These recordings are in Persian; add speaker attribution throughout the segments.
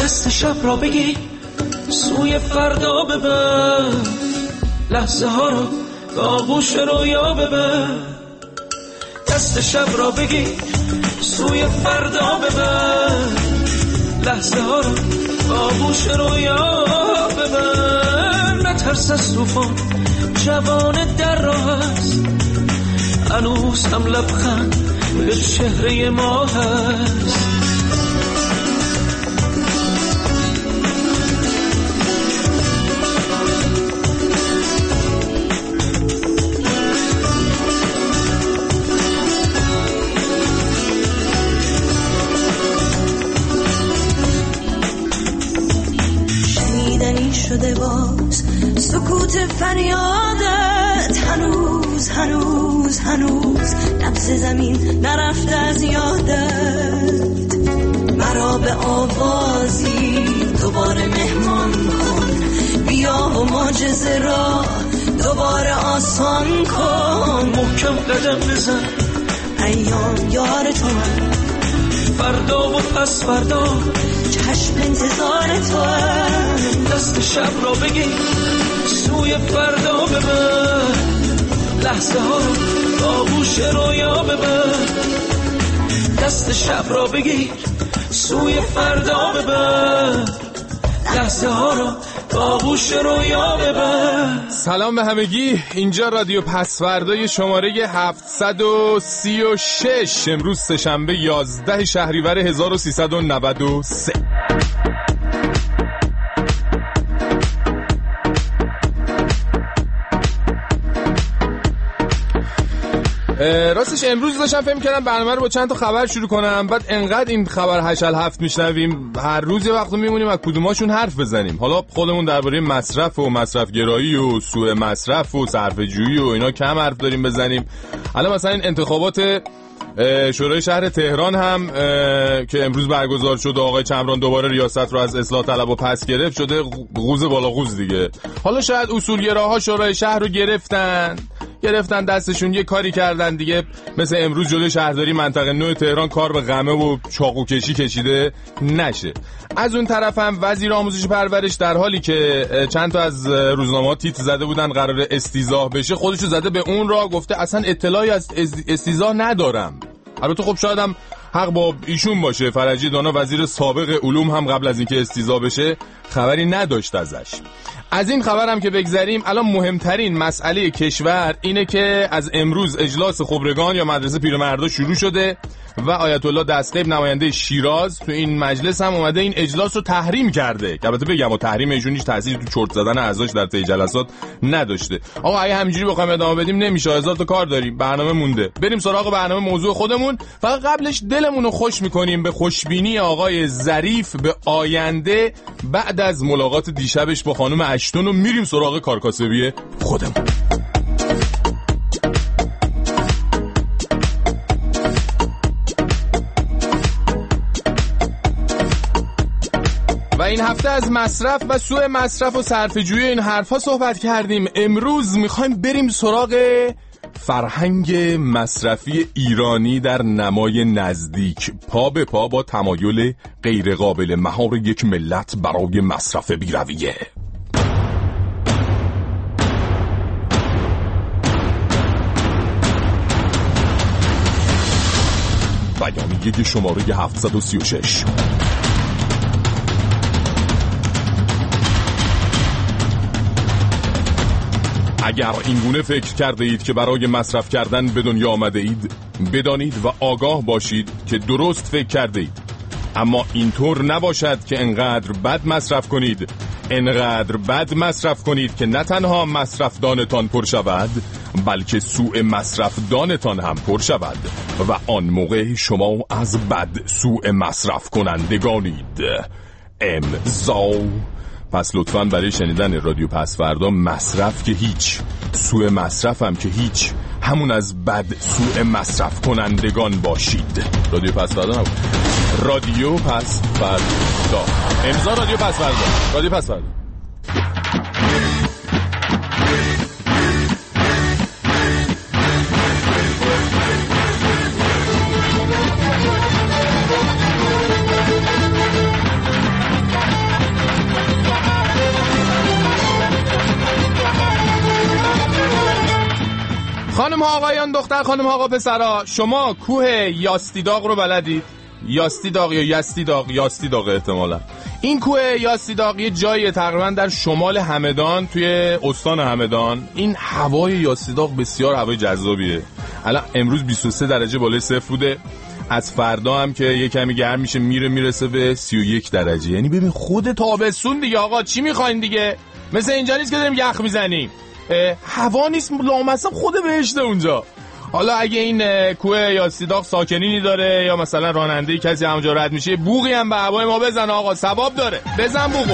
Speaker 1: دست شب را بگی سوی فردا ببر، لحظه ها رو به آغوش رویا ببر. دست شب را بگی سوی فردا ببر، لحظه ها رو به آغوش رویا ببر. نترس از طوفان، جوان در راه است، هنوز هم لبخند به چهره ما هست.
Speaker 2: شنیدنی شده باز سکوت فریادت، هنوز هنوز هنوز نبض زمین نرفته از یادت. مرا به آوازی دوباره مهمان کن، بیا و معجزه را دوباره آسان کن.
Speaker 1: محکم قدم بزن،
Speaker 2: ایام یار تو من،
Speaker 1: فردا و پس فردا
Speaker 2: چشم انتظار تو هم.
Speaker 1: دست شب را بگی سوی فردا ببر، لحظه ها رو به آغوش رویا ببر. دست شب را بگیر سوی فردا ببر، لحظه ها رو به آغوش رویا ببر.
Speaker 3: سلام به همگی، اینجا رادیو پسوردای شماره 736. امروز سه‌شنبه 11 شهریور 1393. راستش امروز داشتم فکر می‌کردم برنامه رو با چند تا خبر شروع کنم، بعد انقدر این خبر هشل هفت میشنویم هر روز یه وقت میمونیم از کدوماشون حرف بزنیم. حالا خودمون درباره مصرف و مصرفگرایی و سوء مصرف و صرفه‌جویی و اینا کم حرف داریم بزنیم. الان مثلا این انتخابات شورای شهر تهران هم که امروز برگزار شد و آقای چمران دوباره ریاست رو از اصلاح طلبا پس گرفت، شده قوز بالا قوز دیگه. حالا شاید اصولگراها شورای شهر رو گرفتن دستشون، یه کاری کردن دیگه، مثل امروز جلوی شهرداری منطقه 9 تهران کار به غمه و چاقو کشی کشیده نشه. از اون طرف هم وزیر آموزش پرورش در حالی که چند تا از روزنامه‌ها تیتر زده بودن قرار استیضاح بشه، خودشو زده به اون راه، گفته اصلا اطلاعی از استیضاح ندارم. البته خب شاید هم حق با ایشون باشه. فرجی دانا وزیر سابق علوم هم قبل از اینکه استیضاح بشه خبری نداشت ازش. از این خبرم که بگذریم، الان مهمترین مسئله کشور اینه که از امروز اجلاس خبرگان یا مدرسه پیرمردا شروع شده و آیت الله دستقیب نماینده شیراز تو این مجلس هم اومده این اجلاس رو تحریم کرده، که البته بگم تحریم ایشون هیچ تأثیری تو چرت زدن اعضاش در طی جلسات نداشته. آقا اگه همینجوری بخوایم ادامه بدیم نمیشه، هزار تا کار داریم، برنامه مونده. بریم سراغ برنامه موضوع خودمون. فقط قبلش دلمون رو خوش می‌کنیم به خوشبینی آقای ظریف به آینده بعد از ملاقات دیشبش با خانم اشتون و میریم سراغ کارکاسبی خودمون. و این هفته از مصرف و سوء مصرف و صرفه‌جویی این حرفا صحبت کردیم. امروز میخوایم بریم سراغ فرهنگ مصرفی ایرانی در نمای نزدیک، پا به پا با تمایل غیر قابل مهار یک ملت برای مصرف بی‌رویه. بیانیه شماره 736. اگر اینگونه فکر کرده اید که برای مصرف کردن به دنیا آمده اید، بدانید و آگاه باشید که درست فکر کرده اید. اما اینطور نباشد که انقدر بد مصرف کنید، انقدر بد مصرف کنید که نه تنها مصرف دانتان پر شود، بلکه سوء مصرف دانتان هم پر شود و آن موقع شما از بد سوء مصرف کنندگانید. امضا. پس لطفاً برای شنیدن رادیو پسوردا مصرف که هیچ، سوء مصرف هم که هیچ، همون از بد سوء مصرف کنندگان باشید. رادیو پسوردا نبود، رادیو پسوردا. امضا رادیو پسوردا. رادیو پسوردا. خانم ها آقایان، دختر خانم ها آقا پسرا، شما کوه یاستیداغ رو بلدید؟ یاستیداغ یا یستیداغ، یاستیداغ احتمالا. این کوه یاستیداغ یه جایه تقریبا در شمال همدان، توی استان همدان. این هوای یاستیداغ بسیار هوای جذابیه. الان امروز 23 درجه بالای صفر بوده، از فردا هم که یه کمی گرم میشه میرسه به 31 درجه. یعنی ببین خود تابستون دیگه آقا، چی میخواین دیگه؟ مثل اینجا نیست که داریم یخ میزنیم، هوا نیست لامصب خود بهشته اونجا. حالا اگه این کوه یاستیداغ ساکنینی داره یا مثلا راننده‌ای کسی همونجا رد میشه، بوقی هم به هوای ما بزن آقا، ثواب داره، بزن بوقو.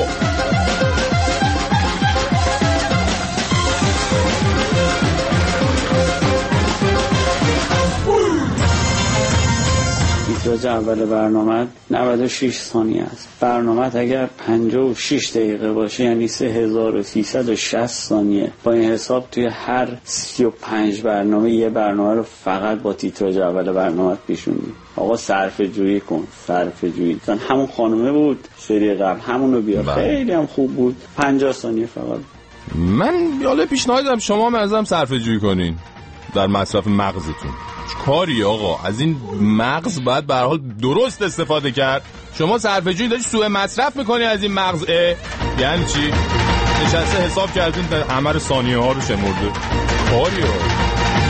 Speaker 4: تیتراژ اول برنامه 96 ثانیه است. برنامه اگر 56 دقیقه باشه یعنی 3360 ثانیه. با این حساب توی هر 35 برنامه یه برنامه رو فقط با تیتراژ اول برنامه پیشوندی. آقا صرفه جویی کن، صرفه جویی. مثلا همون خانومه بود سری قبل، همونو بیار، خیلی هم خوب بود. 50 ثانیه فقط.
Speaker 3: من حالا پیشنهاد دادم شما منظرم صرفه جویی کنین در مصرف مغزتون. کاری آقا، از این مغز باید به هر حال درست استفاده کرد. شما صرفه‌جویی داری سوء مصرف میکنی از این مغز. یعنی چی؟ نشسته حساب کردین همه ثانیه ها رو شمرده. کاری آقا.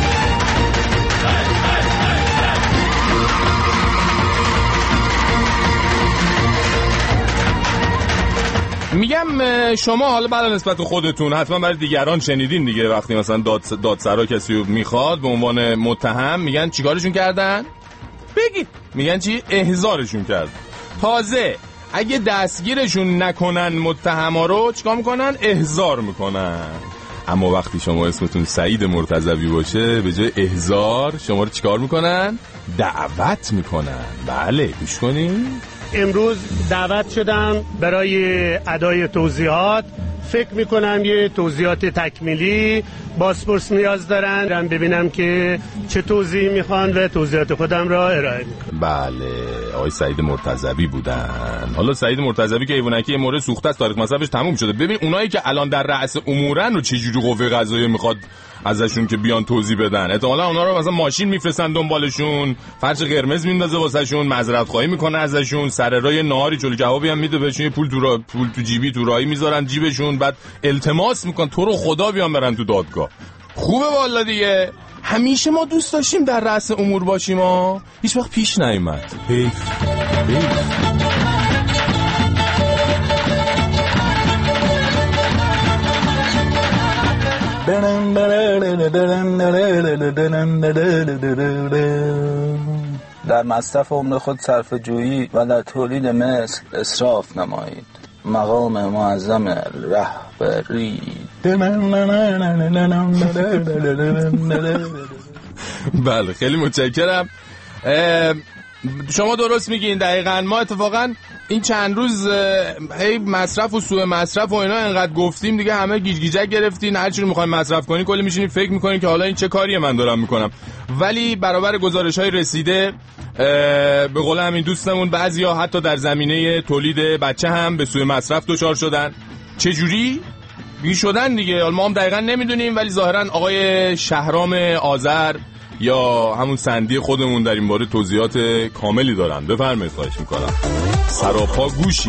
Speaker 3: میگم شما حالا برای نسبت خودتون حتما برای دیگران شنیدین دیگه، وقتی مثلا دادسرا کسی رو میخواد به عنوان متهم میگن چیکارشون کردن؟ بگید میگن چی؟ احضارشون کردن. تازه اگه دستگیرشون نکنن متهما رو چیکار میکنن؟ احضار میکنن. اما وقتی شما اسمتون سعید مرتضوی باشه به جای احضار شما رو چیکار میکنن؟ دعوت میکنن. بله گوش کنین.
Speaker 5: امروز دعوت شدم برای ادای توضیحات. فکر میکنم یه توضیحات تکمیلی بازپرس نیاز دارن، ببینم که چه توضیحی میخوان و توضیحات خودم را ارائه میکنم.
Speaker 3: بله آقای سعید مرتضوی بودن. حالا سعید مرتضوی که ایوونکی یه مورد سوخته است، تاریخ مصرفش تموم شده. ببین اونایی که الان در رأس امورن رو چه جوری قوه قضاییه میخواد ازشون که بیان توضیح بدن. احتمالاً اونا رو مثلا ماشین میفرستن دنبالشون، فرش قرمز میندازه واسهشون، معذرت خواهی میکنه ازشون، سر راه نهاری چلو کبابی هم میده بهشون، پول تو جیبی تو راهی میذارن جیبشون، بعد التماس میکنن تو رو خدا بیان برن تو دادگاه. خوبه والا دیگه. همیشه ما دوست داشتیم در رأس امور باشیم، هیچ وقت پیش نیامد. حیف.
Speaker 6: در مصرف عمر خود صرفه جویی و در تولید مثل اسراف نمایید. مقام معظم رهبری.
Speaker 3: بله خیلی متشکرم. شما درست میگین دقیقاً. ما اتفاقاً این چند روز هی مصرف و سوء مصرف و اینا انقدر گفتیم دیگه، همه گیجگیجک گرفتین. هر چی رو میخواین مصرف کنین کلی میشینین فکر میکنین که حالا این چه کاریه من دارم میکنم. ولی برابر گزارش‌های رسیده به قول همین دوستمون بعضیا حتی در زمینه تولید بچه هم به سوء مصرف دچار شدن. چه جوری شدن دیگه حالا ما هم دقیقاً نمیدونیم، ولی ظاهراً آقای شهرام آذر یا همون سندی خودمون در این باره توضیحات کاملی دارن. بفرمایید خواهش میکنم. سراپا گوشی.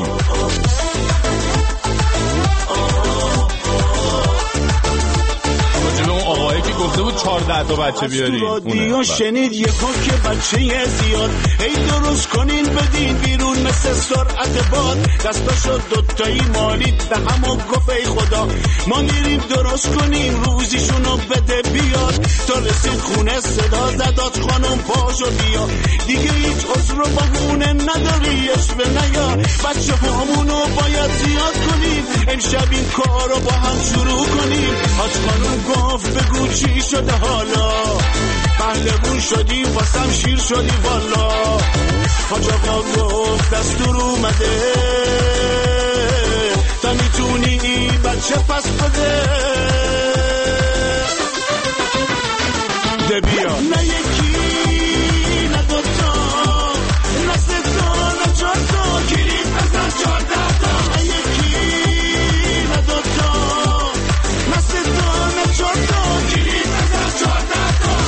Speaker 3: آقایی که گفته بود 14 تا بچه بیارین اونه.
Speaker 7: شنید یه که بچه زیاد هی درست کنین بدین بیرون مثل سرعت باد، دستاشو دوتایی مالید به همو گفت ای خدا ما میریم درست کنیم روزیشونو بده بیاد. تا رسید خونه صدا زداد خانم پاشو بیا دیگه هیچ عذر و بهونه نداری اشوه نیا، بچه همونو باید زیاد کنیم امشب این کارو با هم شروع کنیم. حاج خانم گفت بگو چی شده حالا، پهلوون شدی واسم شیر شدی والا. حاج آقا گفت دستور اومده تا میتونی بچه پس بده ده بیا. نه یکی نه دوتا نه سه تا نه چهار تا کلید بزن 14 تا. نه یکی نه دوتا نه سه تا نه چهار تا کلید بزن 14 تا.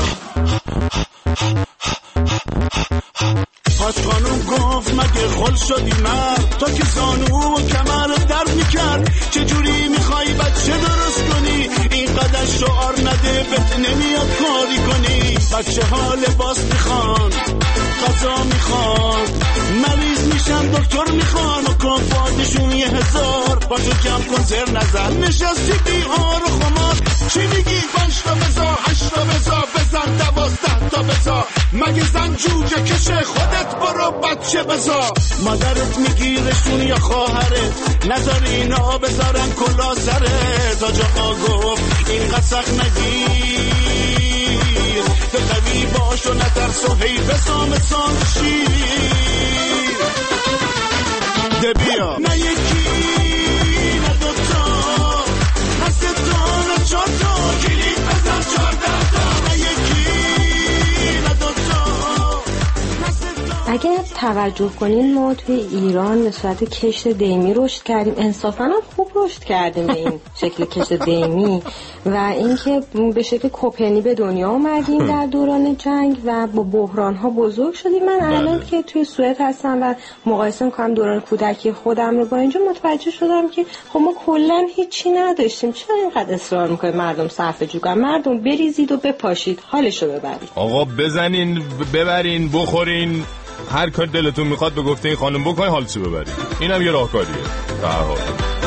Speaker 7: خانوم گفت مگه خل شدی مرد، تا که زانو و کمر درد میکرد. چجوری میخوای بچه درست کنی، اینقدر شعار نده بهت نمیاد کاری کنی. بچه ها لباس میخوان، غذا میخوان، مریض میشن دکتر میخوان و کافاتشون 1000. با تو جمع کن زر نزن، نشستی بیهار و خمار. چی میگی 5 تا بزا 8 تا بزا، بزن 12 تا بزا، مگه زن جوجه کشه، خودت برو بچه بزا. مادرت میگیرشون یا خواهرت، نذار اینا بذارن کلا سرت. تا جا گفت این قصق نگیر، به قوی باش و نترس و هی بسام سان شیر. ده بیا نه یکی نه دوتا، نه سه تا نه 4 تا، کلید بزن 14 تا. نه یکی نه دوتا نه سه تا.
Speaker 8: اگه توجه کنین ما توی ایران به صورت کشت دیمی رشد کردیم، انصافاً هم خوب رشد کردیم به این شکل کشت دیمی و اینکه به شکل کوپنی به دنیا اومدیم در دوران جنگ و با بحران‌ها بزرگ شدیم. من الان که توی سوئد هستم و مقایسه می‌کنم دوران کودکی خودم رو با اینجا، متوجه شدم که خب ما کلاً هیچی نداشتیم. چرا اینقدر اصرار می‌کنید مردم صرفه‌جویی کنن؟ مردم بریزید و بپاشید، حالشو ببرید. آقا
Speaker 3: بزنین، ببرین، بخورین، هر کار دلتون میخواد به گفته این خانم بکنین، حالشو ببرین. اینم یه راهکاریه در هر حال.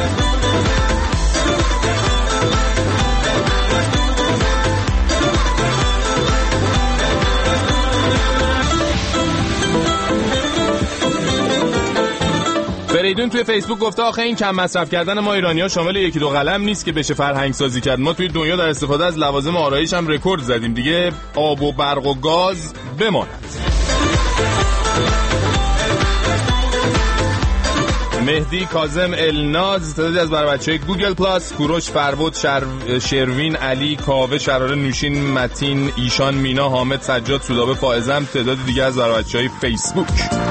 Speaker 3: فریدون توی فیسبوک گفته آخه این کم مصرف کردن ما ایرانی‌ها شامل 1-2 قلم نیست که بشه فرهنگ سازی کرد. ما توی دنیا در استفاده از لوازم آرایش هم رکورد زدیم دیگه. آب و برق و گاز بماند. مهدی کاظم الناز تعدادی از بچه‌های گوگل پلاس، کوروش، فربود، شروین، علی، کاوه، شراره، نوشین، متین، ایشان، مینا، حامد، سجاد، سودابه، فائزم، تعداد دیگه از بچه‌های فیسبوک.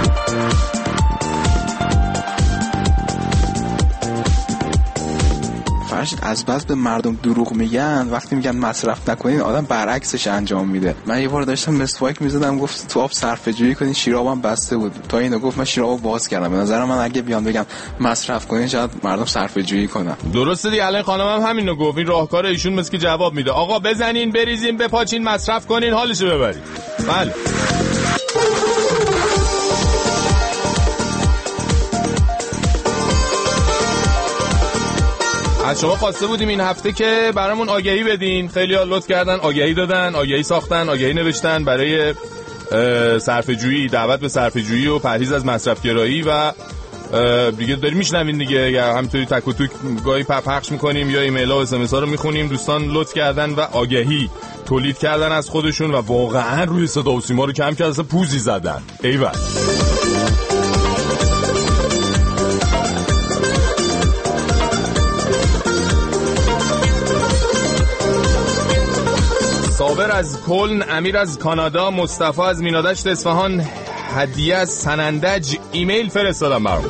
Speaker 9: از بس به مردم دروغ میگن، وقتی میگن مصرف نکنین آدم برعکسش انجام میده. من یه بار داشتم مسواک میزدم، گفت تو آب صرفه جویی کنین، شیرابم بسته بود. تا اینو گفت من شیرابو باز کردم. به نظر من اگه بیان بگم مصرف کنین شاید مردم صرفه جویی کنن.
Speaker 3: درسته دیگه. الان خانمم همینو گفت. این راهکار ایشون مثل که جواب میده. آقا بزنین، بریزین، بپاچین، مصرف کنین، حالشو ببرید. بله. از شما خواسته بودیم این هفته که برامون آگهی بدین. خیلی ها لطف کردن، آگهی دادن، آگهی ساختن، آگهی نوشتن برای صرفه‌جویی، دعوت به صرفه‌جویی و پرهیز از مصرف‌گرایی و دیگه داریم میشنوین دیگه، یا همینطوری تک و توک گاهی پخش میکنیم یا ایمیل ها و SMS ها رو میخونیم. دوستان لطف کردن و آگهی تولید کردن از خودشون و واقعا روی صدا و سیما رو کم کرد، اصلا پوزی زدن. ایول. صابر از کلن، امیر از کانادا، مصطفی از مینادشت اصفهان، هدیه از سنندج ایمیل فرستادم برام.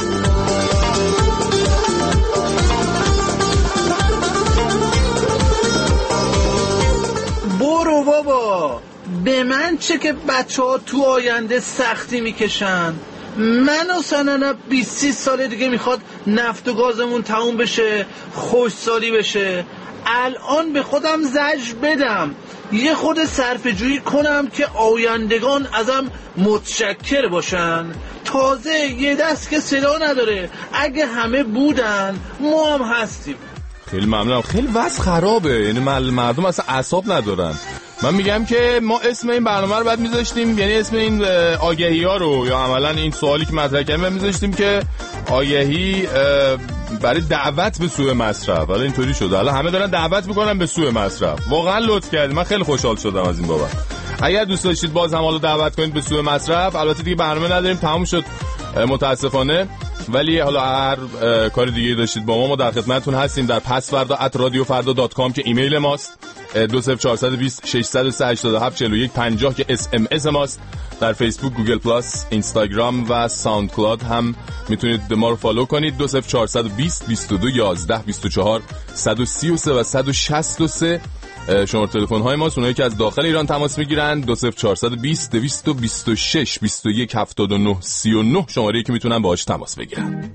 Speaker 10: برو بابا، به من چه که بچه ها تو آینده سختی میکشن. من و سننه 20 سال دیگه میخواد نفت و گازمون تموم بشه، خوشسالی بشه. الان به خودم زجر بدم، یه خود صرفه‌جویی کنم که آیندگان ازم متشکر باشن. تازه یه دست که صدا نداره، اگه همه بودن ما هم هستیم.
Speaker 3: خیلی ممنونم. خیلی وضع خرابه، یعنی مردم اصلا اعصاب ندارن. من میگم که ما اسم این برنامه رو بعد میذاشتیم، یعنی اسم این آگهی ها رو یا عملا این سوالی که مطرح کردیم میذاشتیم که آگهی برای دعوت به سوء مصرف. حالا اینطوری شده، حالا همه دارن دعوت میکنن به سوء مصرف. واقعا لطف کردید، من خیلی خوشحال شدم از این بابت. اگر دوست داشتید باز هم حالا دعوت کنید به سوء مصرف، البته دیگه برنامه نداریم، تموم شد متاسفانه، ولی حالا هر کار دیگه داشتید با ما در خدمتتون هستیم در pasfarda@radiofarda.com که ایمیل ماست، 20420 603 87 41 50 که SMS ماست. در فیسبوک، گوگل پلاس، اینستاگرام و ساوند کلاود هم میتونید ما رو فالو کنید. 20420 22 11 24 133 و 163 شماره تلفن های ما اونایی که از داخل ایران تماس میگیرن 20420 226 21 79 39 شماره‌ای که میتونن باهاش تماس بگیرن.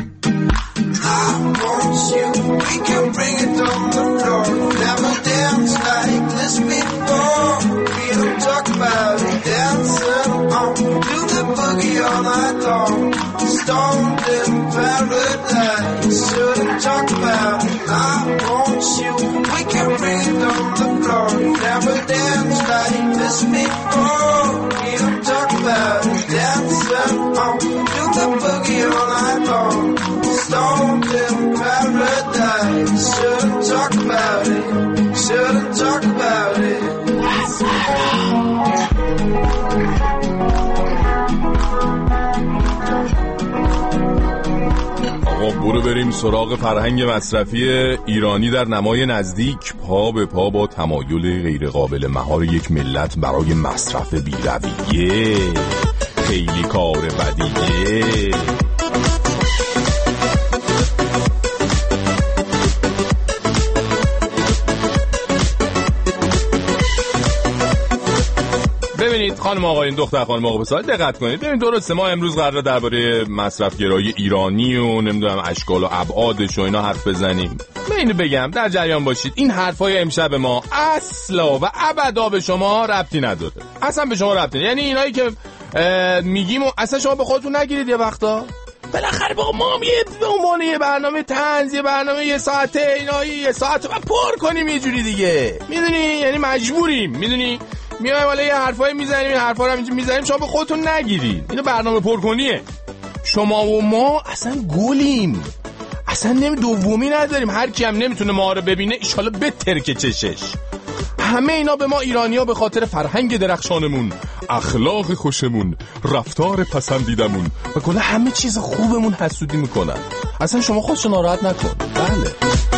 Speaker 3: برو بریم سراغ فرهنگ مصرفی ایرانی در نمای نزدیک، پا به پا با تمایل غیر قابل مهار یک ملت برای مصرف بی‌رویه. خیلی کار بدیه. ببینید خانم آقایون، دختر خانم آقا بسال دقت کنید. ببینید درسته ما امروز قراره درباره مصرف گرایی ایرانی و نمیدونم اشکال و ابعادش و اینا حرف بزنیم. من اینو بگم در جریان باشید، این حرفای امشب ما اصلا و ابدا به شما ربطی نداره. اصلا به شما ربطی، یعنی اینایی که میگیم اصلا شما به خودتون نگیرید. یه وقتا بالاخره با ما به عنوان یه برنامه طنز، یه برنامه یه ساعته، اینا یه ساعت پر کنیم یه جوری دیگه، میدونی، یعنی مجبوریم، میدونی میایم والا یه حرفایی میزنیم، این حرفا رو همینجوری میزنیم، شما به خودتون نگیرید. اینو برنامه پرکنیه. شما و ما اصلا گلیم، اصلا دومی نداریم. هر کی هم نمیتونه ما رو ببینه ان شاءالله بترکه چشش. همه اینا به ما ایرانی‌ها به خاطر فرهنگ درخشانمون، اخلاق خوشمون، رفتار پسندیدمون و کلا همه چیز خوبمون حسودی میکنن. اصلا شما خودشو ناراحت نکن. بله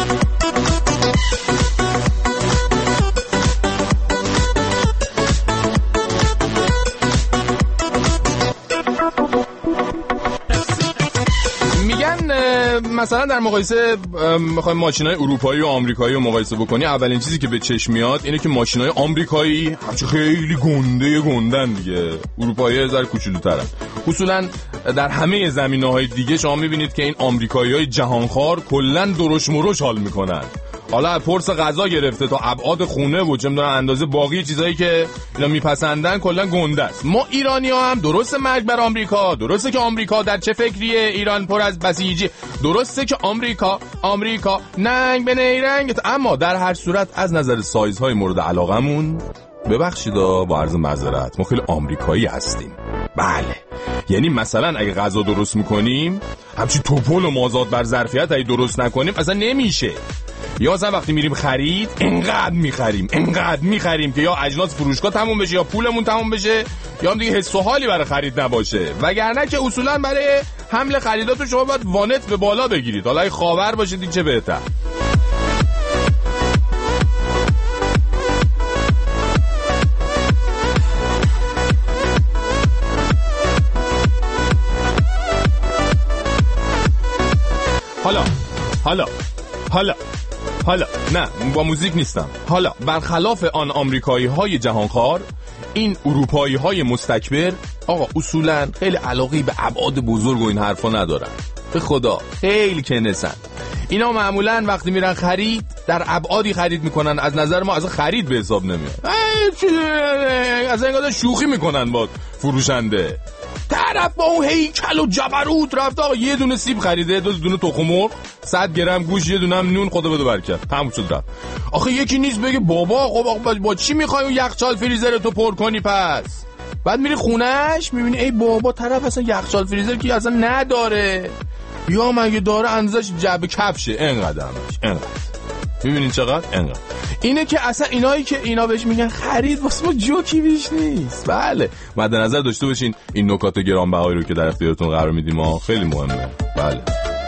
Speaker 3: مثلا در مقایسه میخوایم ماشینای اروپایی و آمریکایی رو مقایسه بکنی، اولین چیزی که به چشم میاد اینه که ماشینای آمریکایی همچه خیلی گندن دیگه. اروپایی‌ها یه ذره کوچولوترن. اصولا در همه زمینه‌های دیگه شما میبینید که این آمریکایی‌های جهانخوار کلا درش مرش حال میکنن. حالا پرس غذا گرفته تا ابعاد خونه و چه میدونن اندازه باقی چیزایی که اینا میپسندن کلا گنده است. ما ایرانی‌ها هم درسته مرگ بر آمریکا، درسته که آمریکا در چه فکریه، ایران پر از بسیجی، درسته که آمریکا ننگ به نیرنگ، اما در هر صورت از نظر سایزهای مورد علاقمون ببخشید با عرض معذرت ما خیلی آمریکایی هستیم. بله، یعنی مثلا اگه غذا درست میکنیم همچین توپل و مازاد بر ظرفیت اگه درست نکنیم اصلا نمیشه. یا اصلا وقتی میریم خرید انقدر میخریم که یا اجناس فروشگاه تموم بشه یا پولمون تموم بشه یا هم دیگه حس و حالی برای خرید نباشه، وگرنه که اصولا برای حمل خریداتون شما باید وانت به بالا بگیرید. حالا خاور باشید این چه بهتر. حالا نه با موزیک نیستم. حالا برخلاف آن آمریکایی های جهانخوار، این اروپایی های مستکبر آقا اصولا خیلی علاقی به ابعاد بزرگ و این حرفا ندارن. به خدا خیلی کنسن. اینا معمولا وقتی میرن خرید در ابعادی خرید میکنن از نظر ما از خرید به حساب نمیاد. از اینقدر شوخی میکنن با فروشنده. طرف با اون هیکل و جبروت رفت آقا یه دونه سیب خریده، 2 دونه تخم مرغ، 100 گرم گوشت، یه دونه هم نون، خدا بده برکت، تموم شد رفت. آخه یکی نیست بگه بابا خب آقا با چی میخوای اون یخچال فریزر تو پر کنی؟ پس بعد میری خونهش میبینی ای بابا طرف اصلا یخچال فریزر که اصلا نداره، یا مگه داره اندازش جعبه کفشه، اینقدر میبینین چقدر اینقدر. اینه که اصلا اینایی که اینا بهش میگن خرید واسه ما جوکی بیش نیست. بله مد نظر داشته باشین این نکات گرانبهایی رو که در اختیارتون قرار میدیم ما خیلی مهمه. بله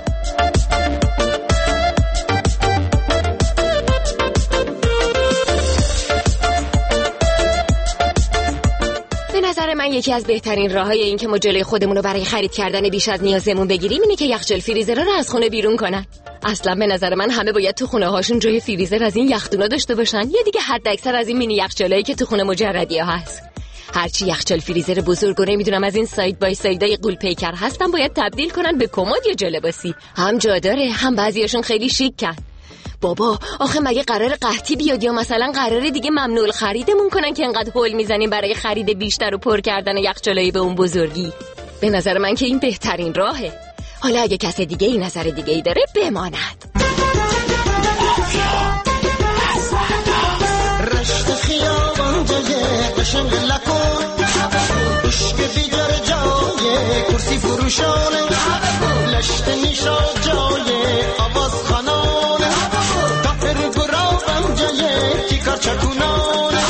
Speaker 11: به نظر من یکی از بهترین راههای این که ما جلوی خودمون رو برای خرید کردن بیش از نیازمون بگیریم اینه که یخچال فریزر رو از خونه بیرون کنن. اصلا به نظر من همه باید تو خونه هاشون جای فریزر از این یخدونا داشته باشن، یا دیگه حد اکثر از این مینی یخچالایی که تو خونه مجردی ها هست. هرچی یخچال فریزر بزرگ و نمیدونم از این ساید بای سایدای قول پیکر هستن باید تبدیل کنن به کمد یا جالباسی. هم جا داره، هم بعضیاشون خیلی شیکن. بابا آخه مگه قرار قحطی بیاد یا مثلا قراره دیگه ممنوع خریدمون کنن که انقدر هول میزنیم برای خرید بیشتر و پر کردن یخچالایی به اون بزرگی؟ به نظر من که این بهترین راهه. حالا اگه کس دیگه ای نظر دیگه ای داره بماند.
Speaker 12: رشت خیابان جای قشنگ لکن بشک بیدار جای کرسی فروشانه لشت نیشا جای آواز خانانه تفر گرابم جای تیکار چکونانه.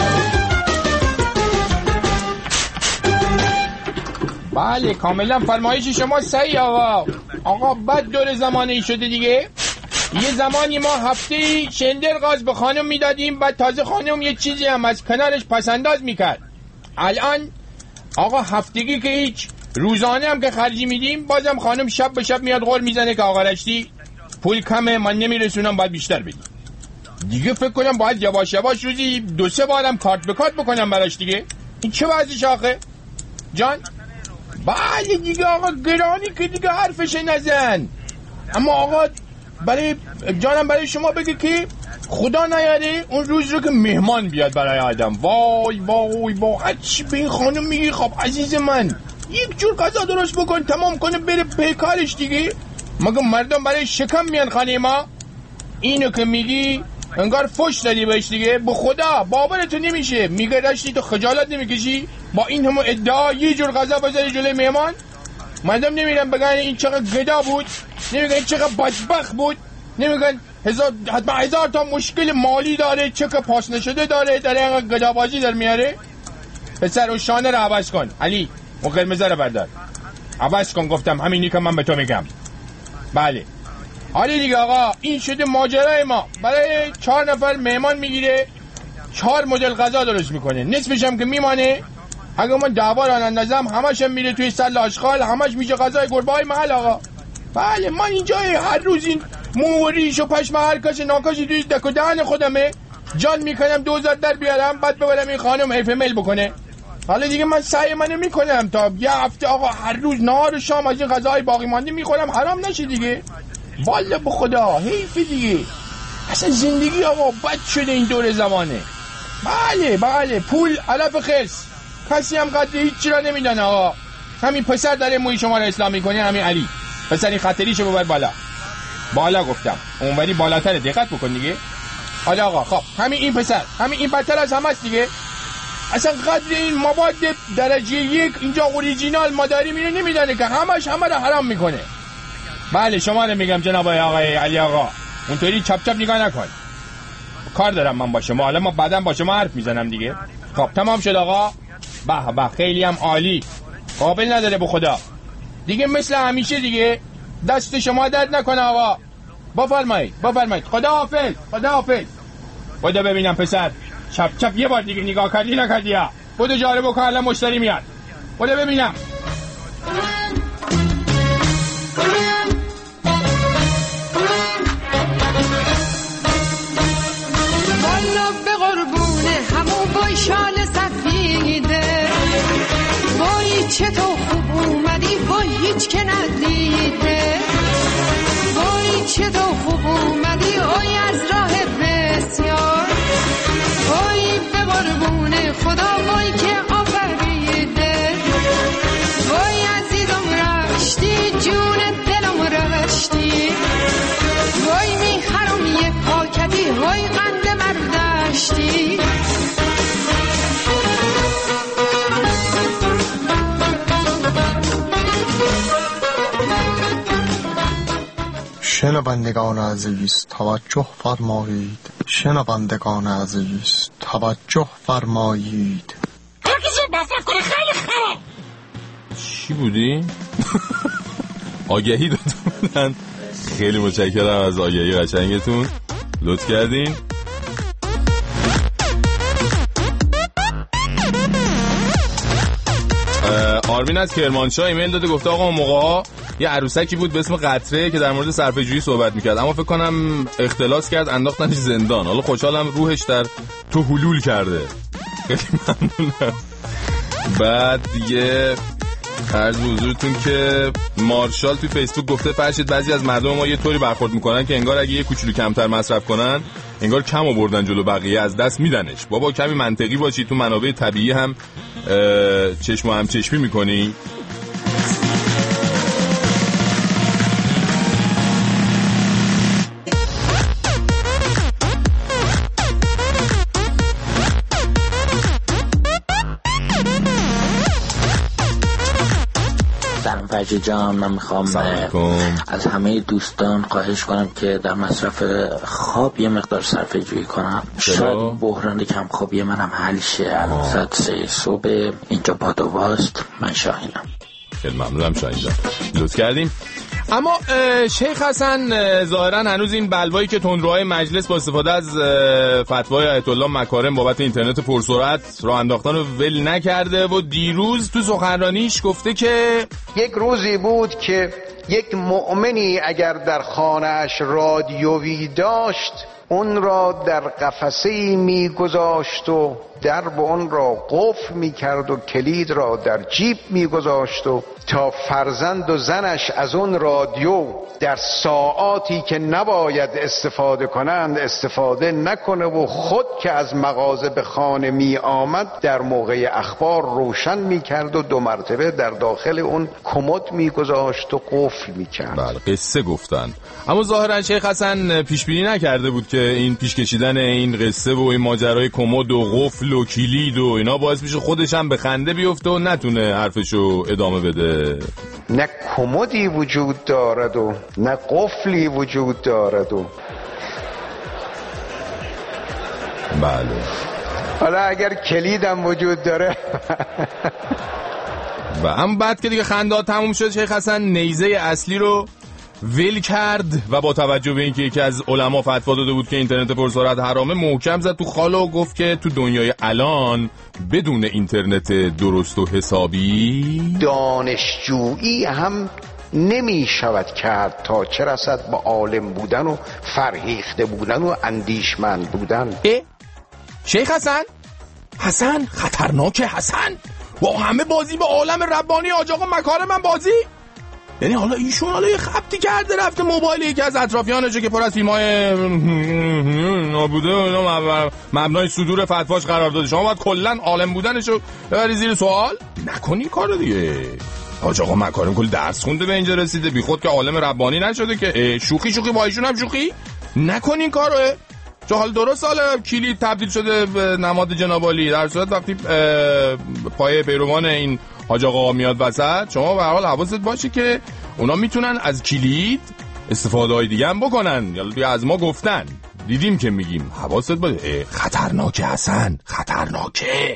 Speaker 13: بله کاملا فرمایش شما صحیح آقا بعد دور زمانی شده دیگه. یه زمانی ما هفته شندر غاز به خانم میدادیم، بعد تازه خانم یه چیزی هم از کنارش پسنداز میکرد. الان آقا هفتگی که هیچ، روزانه هم که خرجی میدیم بازم خانم شب به شب میاد غور میزنه که آقا رشتی پول کمه من نمیرسونم باید بیشتر بدی. دیگه فکر کنم باید یواش یواش روزی 2-3 بارم کارت به کارت بکنم براش دیگه. این چه وضعش آخه جان؟ بله دیگه آقا گرانی که دیگه حرفش نزن. اما آقا برای جانم برای شما بگه که خدا نیاره اون روز رو که مهمان بیاد برای آدم. وای وای وای چی به این خانم میگی؟ خب عزیز من یک جور غذا درست بکن تمام کنه بره پیکارش دیگه. مگه مردم برای شکم میان خانه ما؟ اینو که میگی انگار فش دادی بهش دیگه. به خدا باورتو نمیشه. میگه رشتی تو خجالت نمیکشی با این همه ادعا یه جور غذا بذاری جلوی مهمان؟ مردم نمیرن بگن این چقدر گدا بود، نمیگن این چقدر بدبخت بود، نمیگن حتما 1000 تا مشکل مالی داره، چک پاس نشده داره، داره اینقدر گدابازی در میاره. پسر اون شانه رو عوض کن علی، اون قرمزه رو بردار عوض کن. گفتم همینی که من به تو میگم. بله حالی دیگه آقا این شده ماجرای ما. برای 4 نفر مهمان میگیره 4 مدل غذا درست میکنه، نصفش هم که میمانه. اگه من دعوا رو اندازم همش هم میره توی سله آشغال، همش میشه غذای گربه های محل آقا. بله من اینجا هر روز این مو و ریش و پشم هر کس ناکاسی توی دک و دهن خودمه جان میکنم 2000 در بیارم بعد ببرم این خانم حیف مل بکنه. حالا دیگه من سعی منو میکنم تا یه هفته آقا هر روز نهار و شام از این غذاهای باقی مانده میخورم، حرام نشه دیگه. والا به خدا حیف دیگه. اصلا زندگی آقا بد شده این دور زمانه. بله پول علف خرس، کسی هم قدر هیچی را نمیدن آقا. همین پسر داره موی شما را اسلام میکنه، همین علی پسر این خطریشو ببر بالا گفتم اونوری بالاتر، دقت بکن دیگه. حالا آقا خب همین این پسر همین این بدتر از همه است دیگه. اصلا قدر این مواد درجه 1 اینجا اوریجینال مادری میره نمیدانه که همش همه را حرام میکنه. بله شما رو میگم جناب آقای علی آقا، اونطوری چپ چپ نگاه نکن. کار دارم من با شما، حالا ما بعدم با شما حرف میزنم دیگه. خب تمام شد آقا. به خیلی هم عالی، قابل نداره به خدا دیگه. مثل همیشه دیگه دست شما درد نکنه آقا. بفرمایید خدا حافظ. بودو ببینم پسر چپ یه بار دیگه نگاه کردی نکردی ها. بودو جاره بکن الان مشتری میاد. بودو ببینم.
Speaker 14: والا به قربونه همون بای شال سفیده، وای چطور خوب اومدی وای هیچ که ندیده، وای چطور خوب اومدی وای از راه بسیار، وای به قربونه خدا وای که آفریده، وای عزیزم رشتی جون دلم رشتی، وای میخرم یه پاکتی وای قند مردشتی.
Speaker 15: شنوندگان عزیز توجه فرمایید، شنوندگان عزیز توجه فرمایید.
Speaker 16: هرکسی مصرف کنه خیلی خراب.
Speaker 3: چی بودی؟ آگهی دادن. خیلی متشکرم از آگهی قشنگتون، لطف کردین. آرمین از کرمانشاه ایمیل داده گفته آقا موقعا یه عروسکی بود به اسم قطره که در مورد صرفه‌جویی صحبت میکرد، اما فکر کنم اختلاس کرد انداختنش زندان. حالا خوشحالم روحش در تو حلول کرده. خیلی ممنونم. بعد دیگه عرض به حضورتون که مارشال توی فیسبوک گفته فرشید بعضی از مردم ما یه طوری برخورد میکنن که انگار اگه یه کوچولو کمتر مصرف کنن انگار کم آوردن جلو بقیه، از دست میدنش. بابا کمی منطقی باشی، تو منابع طبیعی هم چشم و هم چشمی میکنی.
Speaker 17: فرشید جان، من میخوام از همه دوستان خواهش کنم که در مصرف خواب یه مقدار صرفه جویی کنم. شاید بحران کم خوابی منم حل شه. ساعت 3 صبح اینجا پادواست. من شاهینم.
Speaker 3: خیلی ممنونم شاهین جان، لطف کردیم. اما شیخ حسن ظاهرا هنوز این بلوایی که تندروهای مجلس با استفاده از فتوای آیت الله مکارم بابت اینترنت پرسرعت راه انداختن رو ول نکرده و دیروز تو سخنرانیش گفته که
Speaker 18: یک روزی بود که یک مؤمنی اگر در خانه‌اش رادیویی داشت اون را در قفسه‌ای می‌گذاشت و درب اون را قفل می‌کرد و کلید را در جیب می‌گذاشت و تا فرزند و زنش از اون رادیو در ساعاتی که نباید استفاده کنند استفاده نکنه و خود که از مغازه به خانه می آمد در موقع اخبار روشن می‌کرد و 2 مرتبه در داخل اون کمد می‌گذاشت و قفل می‌کرد.
Speaker 3: بله، قصه گفتن. اما ظاهرا شیخ حسن پیش بینی نکرده بود که این پیش کشیدن این قصه و این ماجرای کمد و قفل و کلید و اینا باعث میشه خودش هم به خنده بیفته و نتونه حرفشو ادامه بده.
Speaker 18: نه کمدی وجود دارد و نه قفلی وجود دارد و
Speaker 3: بله،
Speaker 18: حالا اگر کلیدم وجود داره.
Speaker 3: و هم بعد که دیگه خنده تموم شد شیخ حسن نیزه اصلی رو ول کرد و با توجه به اینکه یکی از علما فتوا داده بود که اینترنت پرسرعت حرامه محکم زد تو خاله و گفت که تو دنیای الان بدون اینترنت درست و حسابی
Speaker 18: دانشجویی هم نمی شود کرد تا چه رسد با عالم بودن و فرهیخته بودن و اندیشمند بودن.
Speaker 3: شیخ حسن خطرناکه. حسن با همه بازی به عالم ربانی حاج آقا مکارم من بازی، یعنی حالا ایشون حالا یه خبتی کرده رفته موبایل یکی از اطرافیانش که پر از فیلم‌های نابوده و اینا مبنای صدور فتواش قرار داده، شما باید کلا عالم بودنشو ببری زیر سوال. نکنی کارو دیگه. حاج آقا مکارم کل درس خونده به اینجا رسیده، بی خود که عالم ربانی نشده که شوخی با ایشون هم شوخی نکنین کارو. چون حال درست حالا کلید تبدیل شده به نماد جناب عالی، در صورت وقتی پای پیروان این حاج آقا میاد وسط شما به هر حال حواست باشه که اونا میتونن از کلید استفاده های دیگه هم بکنن. یا از ما گفتن دیدیم که میگیم حواست باشه. خطرناکه حسن، خطرناکه.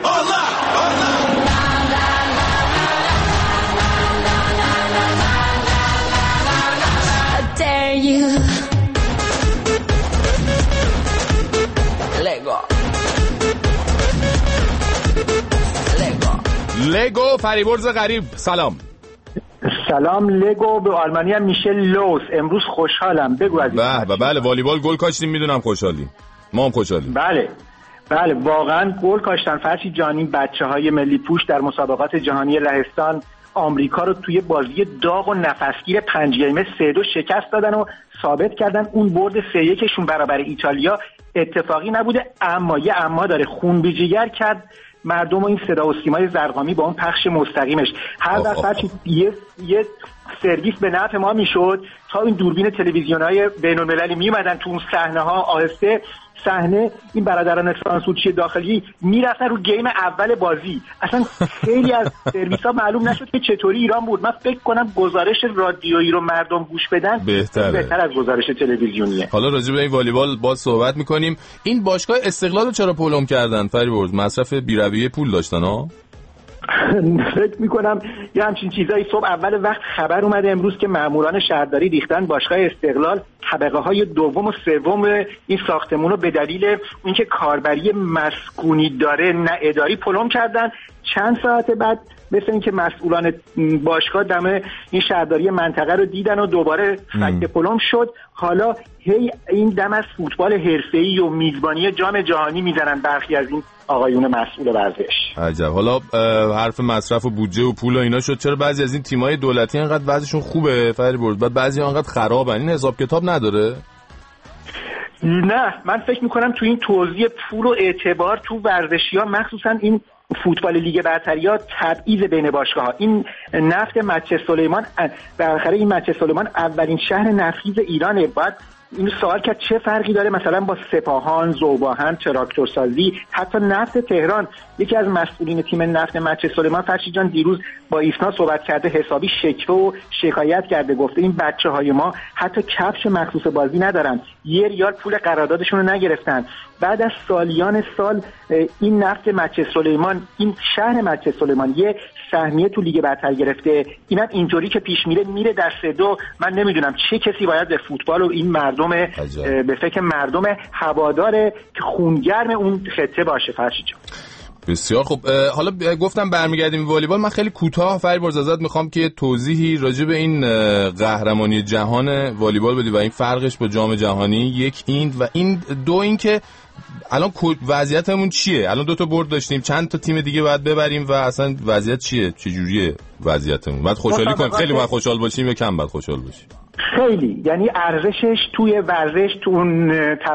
Speaker 3: لگو فریبرز غریب، سلام.
Speaker 19: سلام لگو، به آلمانی هم میشه لوس. امروز خوشحالم. بگو عزیزم.
Speaker 3: بله والیبال گل کاشتیم، میدونم خوشحالیم. ما هم خوشحالیم.
Speaker 19: بله واقعا گل کاشتن فرشید جانی. بچه‌های ملی پوش در مسابقات جهانی لهستان آمریکا رو توی بازی داغ و نفسگیر 5 گیمه 3-2 شکست دادن و ثابت کردن اون برد 3-1شون برابر ایتالیا اتفاقی نبوده. اما یه اما داره، خون بی جگر کرد مردم و این صدا و سیمای زرقامی با اون پخش مستقیمش. هر دفعه یه سرویس به نفع ما میشد تا این دوربین تلویزیون‌های بین‌المللی میومدن تو اون صحنه‌ها آهسته صحنه این برادران فرانسوچی داخلی میرفتن رو گیم اول بازی. اصلا خیلی از سرویس‌ها معلوم نشد که چطوری ایران بود. من فکر کنم گزارش رادیویی رو مردم گوش بدن بهتر از گزارش تلویزیونیه.
Speaker 3: حالا راجع به این والیبال باز صحبت می‌کنیم. این باشگاه استقلال رو چرا پلم کردن فریبرز؟ مصرف بی‌رویه پول داشتن ها؟
Speaker 19: فکر میکنم یه همچین چیزایی. صبح اول وقت خبر اومده امروز که ماموران شهرداری ریختن باشگاه استقلال طبقه های دوم و سوم این ساختمون رو به دلیل اینکه کاربری مسکونی داره نه اداری پلم کردن. چند ساعت بعد مثل اینکه مسئولان باشگاه دم این شهرداری منطقه رو دیدن و دوباره فک پلم شد. حالا هی این دم از فوتبال حرفه‌ای و میزبانی جام جهانی میزنن برخی از این آقایون مسئول ورزش.
Speaker 3: عجب. حالا حرف مصرف و بودجه و پول و اینا شد، چرا بعضی از این تیم‌های دولتی انقدر وضعشون خوبه فریبرز بعد بعضی انقدر خرابن؟ این حساب کتاب نداره؟
Speaker 19: نه، من فکر میکنم تو این توزیع پول و اعتبار تو ورزشی‌ها، مخصوصا این فوتبال لیگ برتری‌ها، تبعیض بین باشگاه‌ها. این نفت مچه سلیمان، بالاخره این مچه سلیمان اولین شهر نفیذ ایرانه. بعد این سوال که چه فرقی داره مثلا با سپاهان، ذوباهن، تراکتورسازی، حتی نفت تهران. یکی از مسئولین تیم نفت مچه سلیمان فرشید جان دیروز با ایسنا صحبت کرده، حسابی شکوه و شکایت کرده، گفته این بچه‌های ما حتی کفش مخصوص بازی ندارن، 1 ریال پول قراردادشون رو نگرفتن. بعد از سالیان سال این نفت مچه سلیمان، این شهر مچه سلیمان یه سهمیه تو لیگ برتر گرفته. اینم اینطوری که پیش میره در 3-2. من نمیدونم چه کسی باید به فوتبال و این مردم به فکر مردم هواداره که خونگرم اون خطه باشه. فرشید جان
Speaker 3: بسیار خب. حالا گفتم برمیگردیم والیبال. من خیلی کوتاه فریبرز ازت میخوام که توضیحی راجع به این قهرمانی جهان والیبال بدی و این فرقش با جام جهانی. یک این و این دو، این که الان وضعیتمون چیه؟ الان 2 تا برد داشتیم، چند تا تیم دیگه باید ببریم و اصلا وضعیت چیه؟ چه جوریه وضعیتمون؟ بعد خوشحالی کنیم، خیلی باید خوشحال باشیم یا کم باید خوشحال باشیم؟
Speaker 19: خیلی، یعنی ارزشش توی ورزش تو اون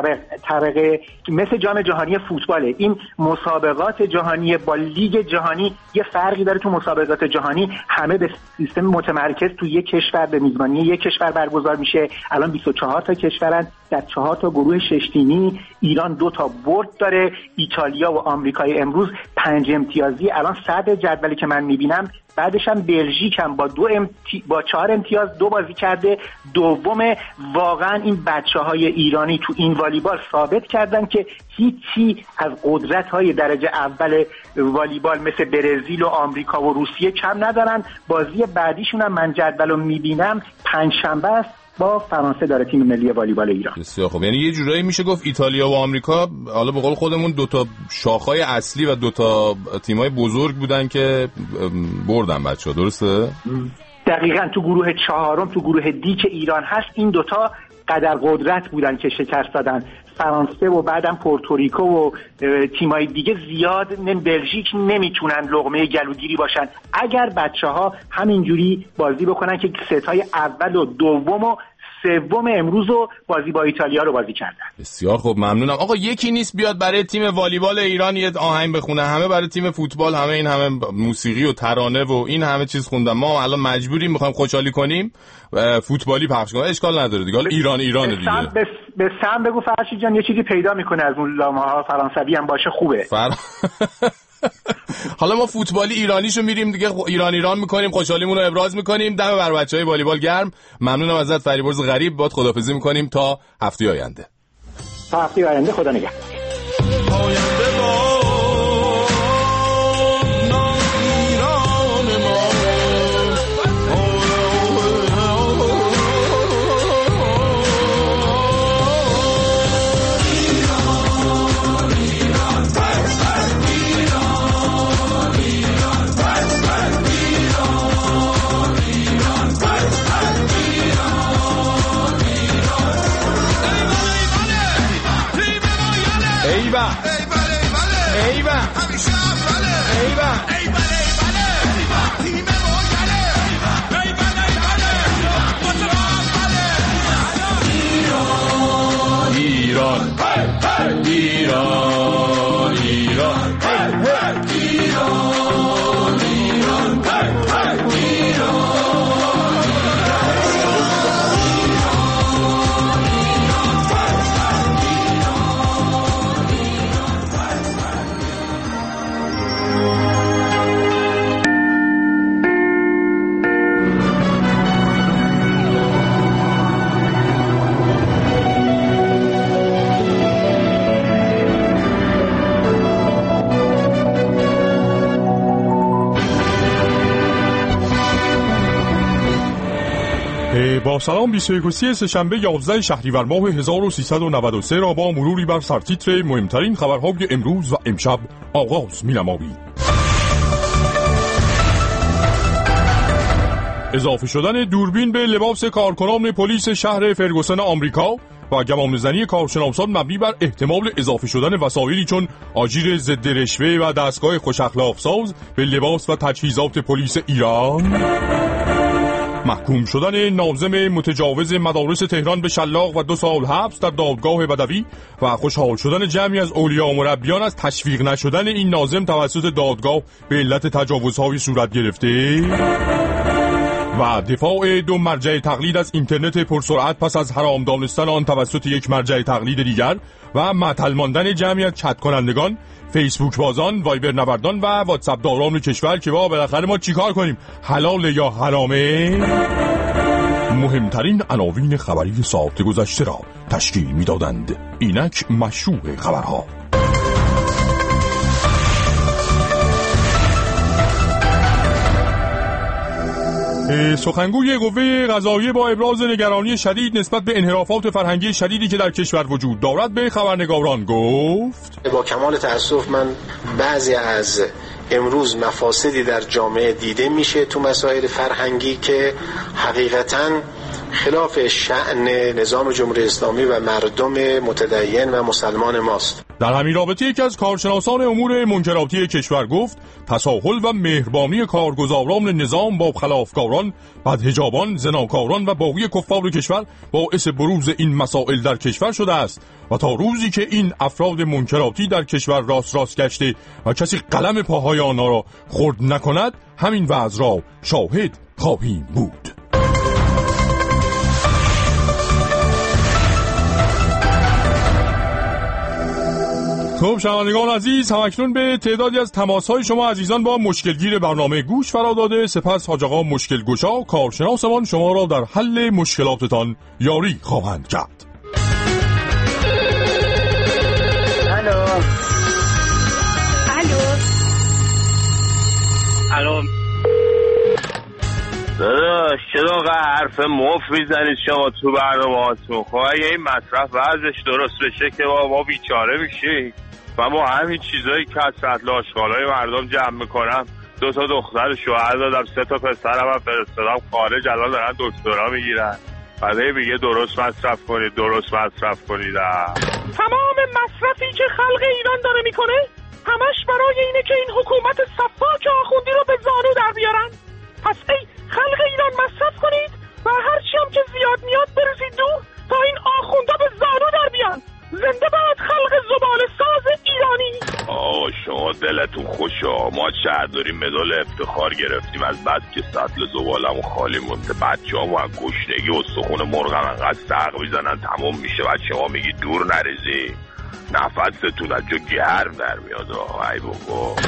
Speaker 19: طبقه مثل جام جهانی فوتباله. این مسابقات جهانی با لیگ جهانی یه فرقی داره. تو مسابقات جهانی همه به سیستم متمرکز تو یک کشور به میزبانی یک کشور برگزار میشه. الان 24 تا کشورن در 4 تا گروه 6 تیمی. ایران 2 تا برد داره، ایتالیا و آمریکای امروز 5 امتیازی الان صدر جدولی که من میبینم. بعدش هم بلژیک هم با 4 امتیاز 2 بازی کرده، دومه. واقعا این بچه‌های ایرانی تو این والیبال ثابت کردن که هیچی از قدرت‌های درجه اول والیبال مثل برزیل و آمریکا و روسیه کم ندارن. بازی بعدیشون هم من جدولو میبینم 5 شنبه است، با فرانسه داره تیم ملی والیبال ایران.
Speaker 3: بسیار خب. یعنی یه جورایی میشه گفت ایتالیا و آمریکا، حالا به قول خودمون، 2 تا شاخهای اصلی و 2 تا تیمای بزرگ بودن که بردن بچه‌ها، درسته؟
Speaker 19: دقیقاً. تو گروه 4 تو گروه دی که ایران هست، این 2 تا قدر قدرت بودن که شکست دادن. فرانسه و بعدم پورتوریکو و تیمای دیگه زیاد بلژیک نمیتونن لقمه گلوگیری باشن اگر بچه‌ها همینجوری بازی بکنن که ستای اول و دوم و سوم امروز و بازی با ایتالیا رو بازی کردن.
Speaker 3: بسیار خوب، ممنونم. آقا یکی نیست بیاد برای تیم والیبال ایران یه آهنگ بخونه؟ همه برای تیم فوتبال، همه این همه موسیقی و ترانه و این همه چیز خوندن. ما الان مجبوریم میخوایم خوشحالی کنیم فوتبالی پخش کنیم. اشکال نداره دیگه، حالا ایران دیگه.
Speaker 19: به سم بگو فرشید جان، یه چیزی پیدا میکنه از اون لامه‌ها، فرانسوی هم باشه خوبه.
Speaker 3: حالا ما فوتبالی ایرانیشو میریم دیگه، ایران میکنیم، خوشحالیمون رو ابراز میکنیم. دم بر بچهای والیبال گرم. ممنونم ازت فریبرز غریب. باهات خداحافظی میکنیم تا هفته آینده.
Speaker 19: خدا نگهدار.
Speaker 20: با سلام، 21 سه‌شنبه 11 شهریور ماه 1393 را با مروری بر سرتیتر مهمترین خبرهای امروز و امشب آغاز می‌نماییم. اضافه شدن دوربین به لباس کارکنان پلیس شهر فرگوسن آمریکا و گمانه‌زنی کارشناسان مبنی بر احتمال اضافه شدن وسایلی چون آژیر ضد رشوه و دستگاه خوش اخلاق ساز به لباس و تجهیزات پلیس ایران. محکوم شدن ناظم متجاوز مدارس تهران به شلاق و 2 سال حبس در دادگاه بدوی و خوشحال شدن جمعی از اولیا و مربیان از تشویق نشدن این ناظم توسط دادگاه به علت تجاوزهای صورت گرفته. و دفاع 2 مرجع تقلید از اینترنت پرسرعت پس از حرام دانستن آن توسط یک مرجع تقلید دیگر و معطل ماندن جمعی از چت کنندگان، فیسبوک بازان، وایبر نوردان و واتساپ داران کشور که بالاخره ما چیکار کنیم؟ حلال یا حرامه؟ مهمترین عناوین خبری ساعت گذشته را تشکیل می‌دادند. اینک مشروع خبرها. سخنگوی قوه قضاییه با ابراز نگرانی شدید نسبت به انحرافات فرهنگی شدیدی که در کشور وجود دارد به خبرنگاران گفت:
Speaker 21: با کمال تأسف من بعضی از امروز مفاسدی در جامعه دیده میشه تو مسائل فرهنگی که حقیقتاً خلاف شأن نظام جمهوری اسلامی و مردم متدین و مسلمان ماست.
Speaker 20: در همین رابطه یکی از کارشناسان امور منکراتی کشور گفت تساهل و مهربانی کارگزاران نظام با خلافکاران، بدحجابان، زناکاران و باقی کفار کشور باعث بروز این مسائل در کشور شده است و تا روزی که این افراد منکراتی در کشور راست گشته و کسی قلم پاهای آنها را خرد نکند همین وضع را شاهد خواهیم بود. خب شنوندگان عزیز، همکنون به تعدادی از تماس‌های شما عزیزان با مشکلگیر برنامه گوش فرا داده. سپس حاج آقا مشکل گشا کارشناسمان شما را در حل مشکلاتتان یاری خواهند کرد.
Speaker 22: الو داداش چرا حرف مف میزنید شما تو برنامه هاتون؟ خب اگه این مصرف وضعش درست بشه که ما بیچاره میشیم و ما همین چیزایی که از سطل آشغالای مردم جمع میکنم 2 تا دختر شوهر دادم 3 تا پسرم هم فرستادم خارج الان دارن دکترا میگیرن بعد میگه درست مصرف کنید
Speaker 16: تمام مصرفی که خلق ایران داره میکنه همش برای اینه که این حکومت صفاک آخوندی رو به زانو در بیارن. پس ای خلق ایران مصرف کنید و هرچی هم که زیاد میاد بریزید دور تا این آخوندا به زانو در بیان. زنده باد خلق زباله ساز ایرانی.
Speaker 22: شما دلتون خوشا، ما شهر داریم مدال افتخار گرفتیم از بس که سطل زبالمون خالی مونده. بچه‌ها هم گشنگی استخون مرغم انقدر سق میزنن تموم میشه بعد شما میگی دور نریزی. نفستون از جو گرم در میاد. ای بابا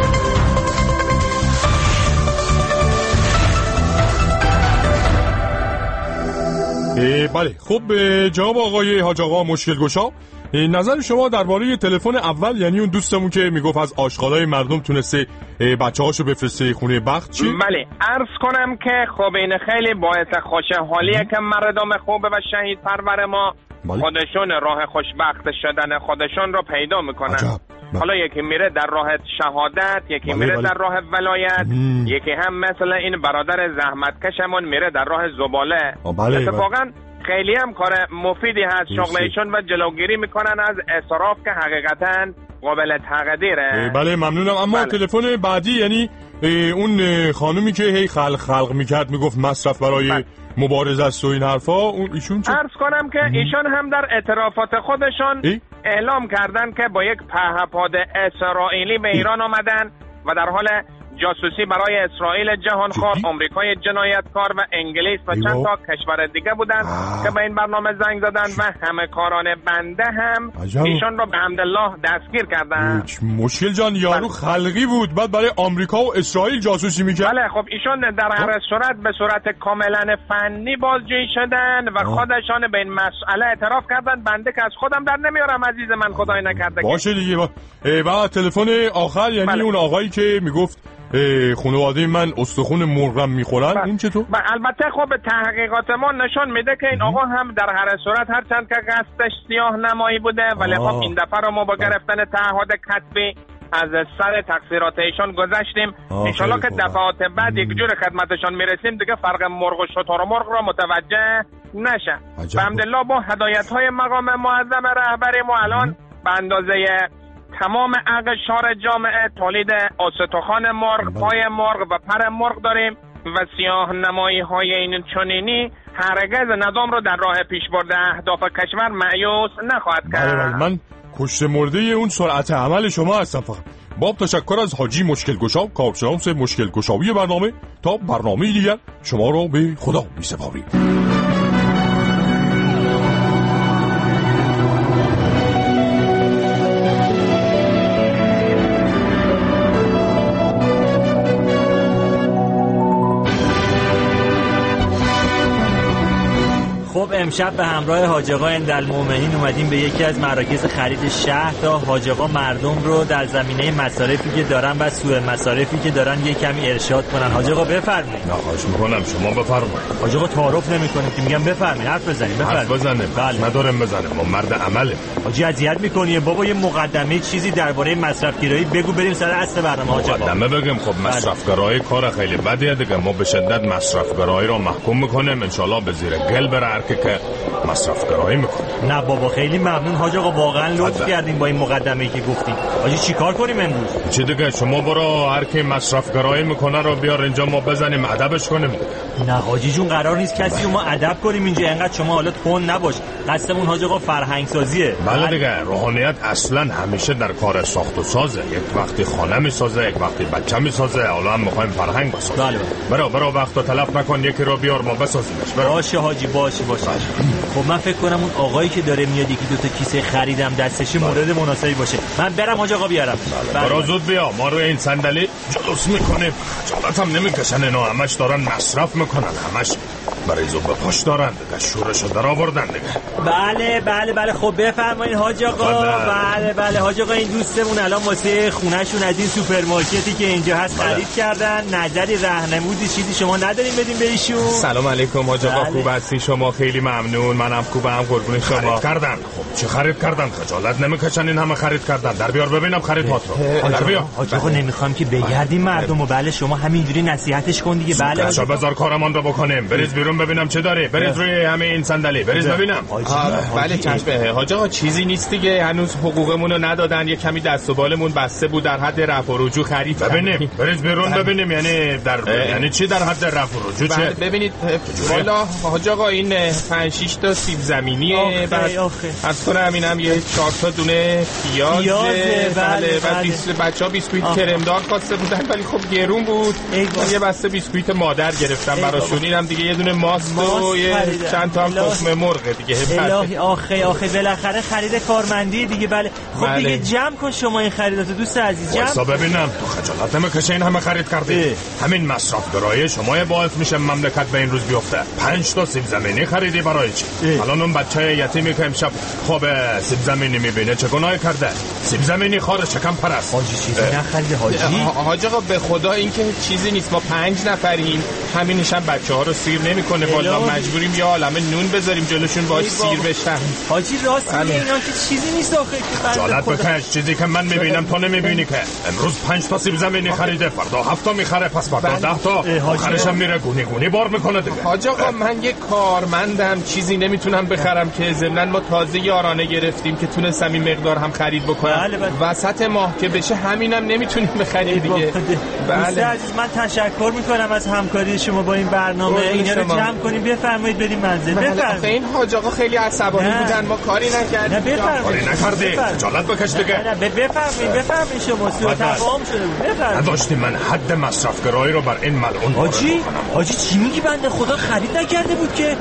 Speaker 20: بله خب جناب آقای حاج آقا مشکل گشا، نظر شما درباره تلفن اول، یعنی اون دوستمون که میگفت از آشغالای مردم تونسته بچه‌هاشو بفرسته خونه بخت چی؟
Speaker 22: بله عرض کنم که خب این خیلی باعث خوشحالیه که مردم خوب و شهید پرور ما خودشون راه خوشبخت شدن خودشون رو پیدا میکنن. حالا یکی میره در راه شهادت، یکی میره در راه ولایت، یکی هم مثلا این برادر زحمتکشمون میره در راه زباله. اتفاقا خیلی هم کار مفیدی هست شغل ایشون و جلوگیری میکنن از اسراف که حقیقتا قابل تقدیره.
Speaker 20: بله ممنونم. اما تلفن بعدی یعنی اون خانومی که هی خلق میکرد میگفت مصرف برای مبارزه است و این حرفا، اون ایشون چه؟
Speaker 22: عرض کنم که ایشون هم در اعترافات خودشون اعلام کردن که با یک پهپاد اسرائیلی به ایران آمدن و در حال جاسوسی برای اسرائیل جهانخوار، آمریکای جنایتکار و انگلیس و چند تا کشور دیگه بودن که به این برنامه زنگ زدن و همه کاران بنده هم ایشون رو به حمدالله دستگیر کردن.
Speaker 20: مشکل جان یارو خلقی بود بعد برای آمریکا و اسرائیل جاسوسی میکرد.
Speaker 22: بله خب ایشون در هر صورت به صورت کاملا فنی بازجویی شدن و خودشان به این مسئله اعتراف کردن. بنده که از خودم در نمیارم عزیز من، خدای نکرده.
Speaker 20: باشه دیگه. بعد تلفن آخر یعنی اون آقایی که میگفت خانواده من استخون مرغم میخورن، اون چطور؟
Speaker 22: البته خب تحقیقات ما نشون میده که این آقا هم در هر صورت هرچند که قصدش سیاه نمایی بوده ولی خب این دفعه رو ما با گرفتن تعهد کتبی از سر تقصیرات ایشان گذشتیم. انشالله که دفعات بعد یک جور خدمتشان میرسیم دیگه فرق مرغ و شتر و مرغ را متوجه نشن. بحمدالله با هدایت‌های مقام معظم رهبری ما الان به اندازه تمام اقشار جامعه تولید استخوان مرغ، پای مرغ و پر مرغ داریم و سیاه نمایی های این چنینی هرگز نظام رو در راه پیشبرد اهداف کشور مایوس نخواهد کرد.
Speaker 20: بله من کشته مرده اون سرعت عمل شما هستم. فقط باب تشکر از حاجی مشکل گشا، کارشناس مشکل گشایی برنامه. تا برنامه دیگر شما رو به خدا می‌سپاریم.
Speaker 1: خب امشب به همراه حاج آقا اندالمؤمنین اومدیم به یکی از مراکز خرید شهر تا حاج آقا مردم رو در زمینه مصارفی که دارن و سوء مصارفی که دارن یک کمی ارشاد کنن. حاج آقا بفرمایید.
Speaker 20: خواهش میکنم شما بفرمایید.
Speaker 1: حاج آقا تعارف نمیکنیم که میگم بفرمایید حرف بزنید.
Speaker 20: حرف بزنه.
Speaker 1: بله.
Speaker 20: ندارم بزنه. ما مرد عمله.
Speaker 1: حاجی اذیت میکنی بابا، یه مقدمه چیزی درباره مصرفگرایی بگو بریم سر اصل برنامه. حاج آقا
Speaker 20: مقدمه بگم. خب مصرفگرایی کار خیلی بدیه دیگه. ما به شدت مصرفگرایی رو محکوم میکنیم. ان شاءالله به زیر گل بره که مصرفگرایی میکنه.
Speaker 1: نه بابا خیلی ممنون حاج آقا، واقعا لطف کردین با این مقدمه‌ای که گفتین. حاجی چیکار کنیم امروز؟
Speaker 20: چی دیگه شما برو هر کی مصرفگرایی میکنه رو بیار اینجا ما بزنیم ادبش کنیم.
Speaker 1: نه حاجی جون قرار نیست کسی رو ما ادب کنیم اینجا. اینقدر شما حالا تون نباش. قصدمون حاج آقا فرهنگ سازیه.
Speaker 20: بله دیگه روحانیت اصلا همیشه در کار ساخت و سازه. یک وقتی خانه میسازه، یک وقتی بچه میسازه. حالا هم میخوایم فرهنگ بسازیم.
Speaker 1: بله.
Speaker 20: برو وقت رو تلف نکن، یکی رو بیار ما بسازیمش.
Speaker 1: باشه حاجی باشه. خب من فکر کنم اون آقایی که داره میاد یکی دو تا کیسه خریدم دستش مورد مناسبی باشه. من برم حاج آقا بیارم.
Speaker 20: برو زود بیا. ما روی این صندلی جلوس میکنیم. خجالت هم نمیکشن اینا. همش دارن مصرف میکنن. همش برای زوب پاش دارن دیگه. شورشو در آوردن دیگه.
Speaker 1: بله خب بفرمایید حاج آقا. بله حاج آقا این دوستمون الان واسه خونهشون از این سوپرمارکتی که اینجا هست خرید کردن. نظری راهنمودی چیزی شما ندارین بدین به ایشون؟
Speaker 3: سلام علیکم حاج آقا. خوب هستین شما؟ خیلی ممنون. منم خوبم قربون شما.
Speaker 20: خرید کردن. خب چه خرید کردن؟ خجالت نمیکشن این همه خرید کردن. در بیار ببینم خرید هات رو. در بیار.
Speaker 1: حاج آقا نمیخوام که بگردیم مردمو. بله شما همینجوری نصیحتش کن دیگه. بله
Speaker 20: شما بذار کارمان رو بکنیم. بریز بیرون ببینم چه داره. بریز روی همه این صندلی. بریز ببینم.
Speaker 3: بله چشم حاج آقا. چیزی نیست دیگه. هنوز حقوقمون رو ندادن. یه کمی دست و بالمون بسته بود. در حد رفع و رجوع خرید
Speaker 20: ببینیم. بریز بیرون ببینیم. یعنی چی در حد رفع و رجوع چه؟
Speaker 3: ببینید والا حاج آقا این 5-6 تا سیب زمینیه. بعد از کنم اینم یه 4 تا دونه پیازه. بله بعد بچه‌ها بیسکویت کرمدار خواسته بودن ولی خب گرون بود. یه بسته بیسکویت مادر گرفتم براشون. اینم دیگه یه دونه ماست و یه چند تا هم تخم مرغ دیگه.
Speaker 1: الهی آخه بالاخره خرید کارمندی دیگه. بله خب دیگه جمع کن شما این خریداتو دوست عزیز.
Speaker 20: جمع ببینم تو خجالت نمیکشه این همه خرید کردی؟ همین مصرفگرایی شما باعث میشه مملکت به این روز بیفته. 5 تا سیب زمینی خریدی برای چی؟ الان اون بچه یتیمی که امشب خواب سیب زمینی میبینه چه گناهی کرده؟ سیب زمینی خار شکم پرست.
Speaker 1: حاجی چیزی نخریده حاجی؟
Speaker 3: حاج آقا به خدا این که چیزی نیست. ما 5 نفریم. همینش هم بچه‌ها رو سیر نمیکنه. والا مجبوریم یه عالمه نون بذاریم جلوشون باش سیر بشن.
Speaker 1: حاجی راست میگه اینا که چیزی نیست آخه که
Speaker 20: جالت بکش. چیزی که من میبینم تو نمیبینی که. امروز 5 تا سیب زمینی خریده، فردا 7 تا میخره، پس فردا 10 تا. آخرش هم میره گونی بار میکنه دیگه.
Speaker 3: حاج آقا من یه کارمندم، چیزی نمیتونم بخرم که ضمن ما تازه یارانه گرفتیم که تونستم این مقدار هم خرید بکنم. وسط ماه که بشه همینم نمیتونیم بخریم دیگه.
Speaker 1: بله عزیز من تشکر میکنم از همکاری شما با این برنامه. اینا رو جمع کنیم بفرمایید بریم منزل.
Speaker 3: بفرمایید. این حاج آقا خیلی عصبانی بودن. ما کاری نکردیم.
Speaker 1: نه بفرمایید.
Speaker 20: کاری نکردی. جالت بکش دیگه.
Speaker 1: بفرمایید شما سوء تفاهم شده بود. بفرمایید.
Speaker 20: نداشتی من حد مصرفگرایی رو بر این ملعون.
Speaker 1: حاجی چی میگی؟ بنده خدا خرید نکرده بود که.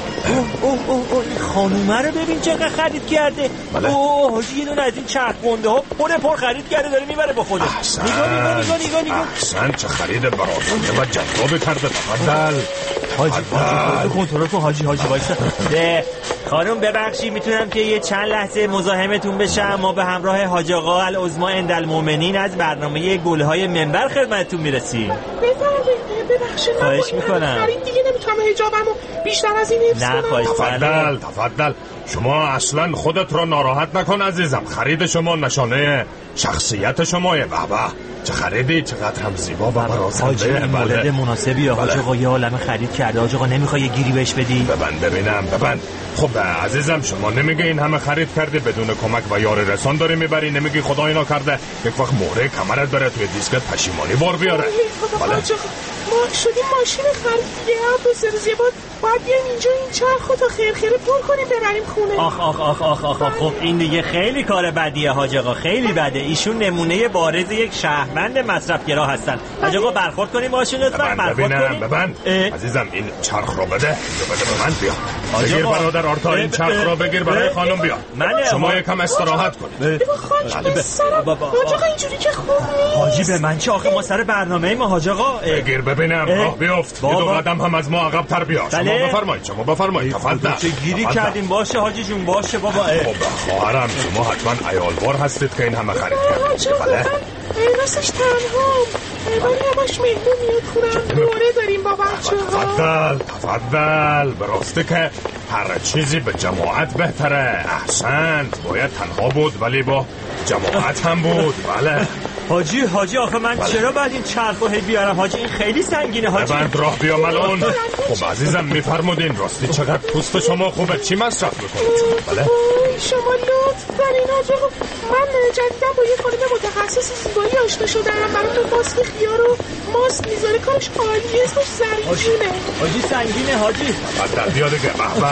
Speaker 1: این خانومه رو ببین چقدر خرید کرده. حاجی یه دونه از این چرخونده ها پر خرید کرده داره میبره با خودش. نگاه.
Speaker 20: احسن چه خرید براسونده و جذاب کرده. تفضل
Speaker 1: حاجی کنترل کن حاجی وایسا. خانم ببخشید میتونم که یه چند لحظه مزاحمتون بشم؟ ما به همراه حاج آقا العظما اندالمؤمنین از برنامه گلهای منبر خدمتتون میرسیم.
Speaker 16: ببخشید
Speaker 1: خواهش میکنم.
Speaker 16: خرید دیگه نمیتونم حجابمو بیشتر از این حفظ کنم.
Speaker 20: تفضل شما اصلا خودت رو ناراحت نکن عزیزم. خرید شما نشانه شخصیت شمایه. بابا چه خریدی، چقدر هم زیبا و برازنده.
Speaker 1: مولد مناسبی حاج آقا، یه عالمه خرید کرده. حاج آقا نمیخوای یه گیری بهش بدی؟
Speaker 20: ببند. خب عزیزم شما نمیگه این همه خرید کردی بدون کمک و یار رسان داری میبری؟ نمیگی خدا اینا کرده یک وقت مهره کمرت بره توی دیسکت پشیمانی بار بیاره؟
Speaker 16: بله ما شدیم ماشین خرید دو سه روز یه بار باید بیایم اینجا این چرخو تا خیره پر کنیم ببریم خونه.
Speaker 1: آخ خب این دیگه خیلی کار بدیه حاج آقا، خیلی بده. ایشون نمونه بارز یک شهروند مصرفگرا هستن. حاج آقا برخورد کنیم باشون لطفا.
Speaker 20: ببند عزیزم این چرخ رو بده به من. بیا بگیر برادر آرتا این چرخ رو بگیر برای خانم. بیا شما یکم استراحت کنید.
Speaker 16: حاج آقا اینجوری که خوب نیست.
Speaker 1: حاجی به من چه آخه ما سر برنامه ما حاج آقا.
Speaker 20: بگیر ببینم راه بیفت. یه دو قدم هم از ما عقب تر بیا. شما بفرمایید تفضل.
Speaker 1: چه گیری کردیم. باشه حاجی جون باشه بابا.
Speaker 20: خب خواهرم شما حتما عیالوار هستید که این همه خرید کردید. بله
Speaker 16: راستش تنها ولی همش مهمون میاد خونم. دوره داریم با بچه‌ها.
Speaker 20: تفضل. براسته که هر چیزی به جماعت بهتره. احسنت. باید تنها بود ولی با جماعت هم بود. بله
Speaker 1: حاجی آخه من چرا باید این چرخو بیارم حاجی؟ این خیلی سنگینه حاجی.
Speaker 20: ببند راه بیا ملون. خب عزیزم میفرمودین راستی چقدر پوست شما خوبه. چی مصرف میکنید؟ بله
Speaker 16: شما لطف دارین حاج آقا. من جدیدم با یه خانم متخصص زیبایی آشنا شدم. براتون ماسک خیار و ماسک میذاره. کارش عالیه. اسمش زریجونه.
Speaker 1: حاجی سنگینه حاجی.
Speaker 20: بعد بیا دیگه.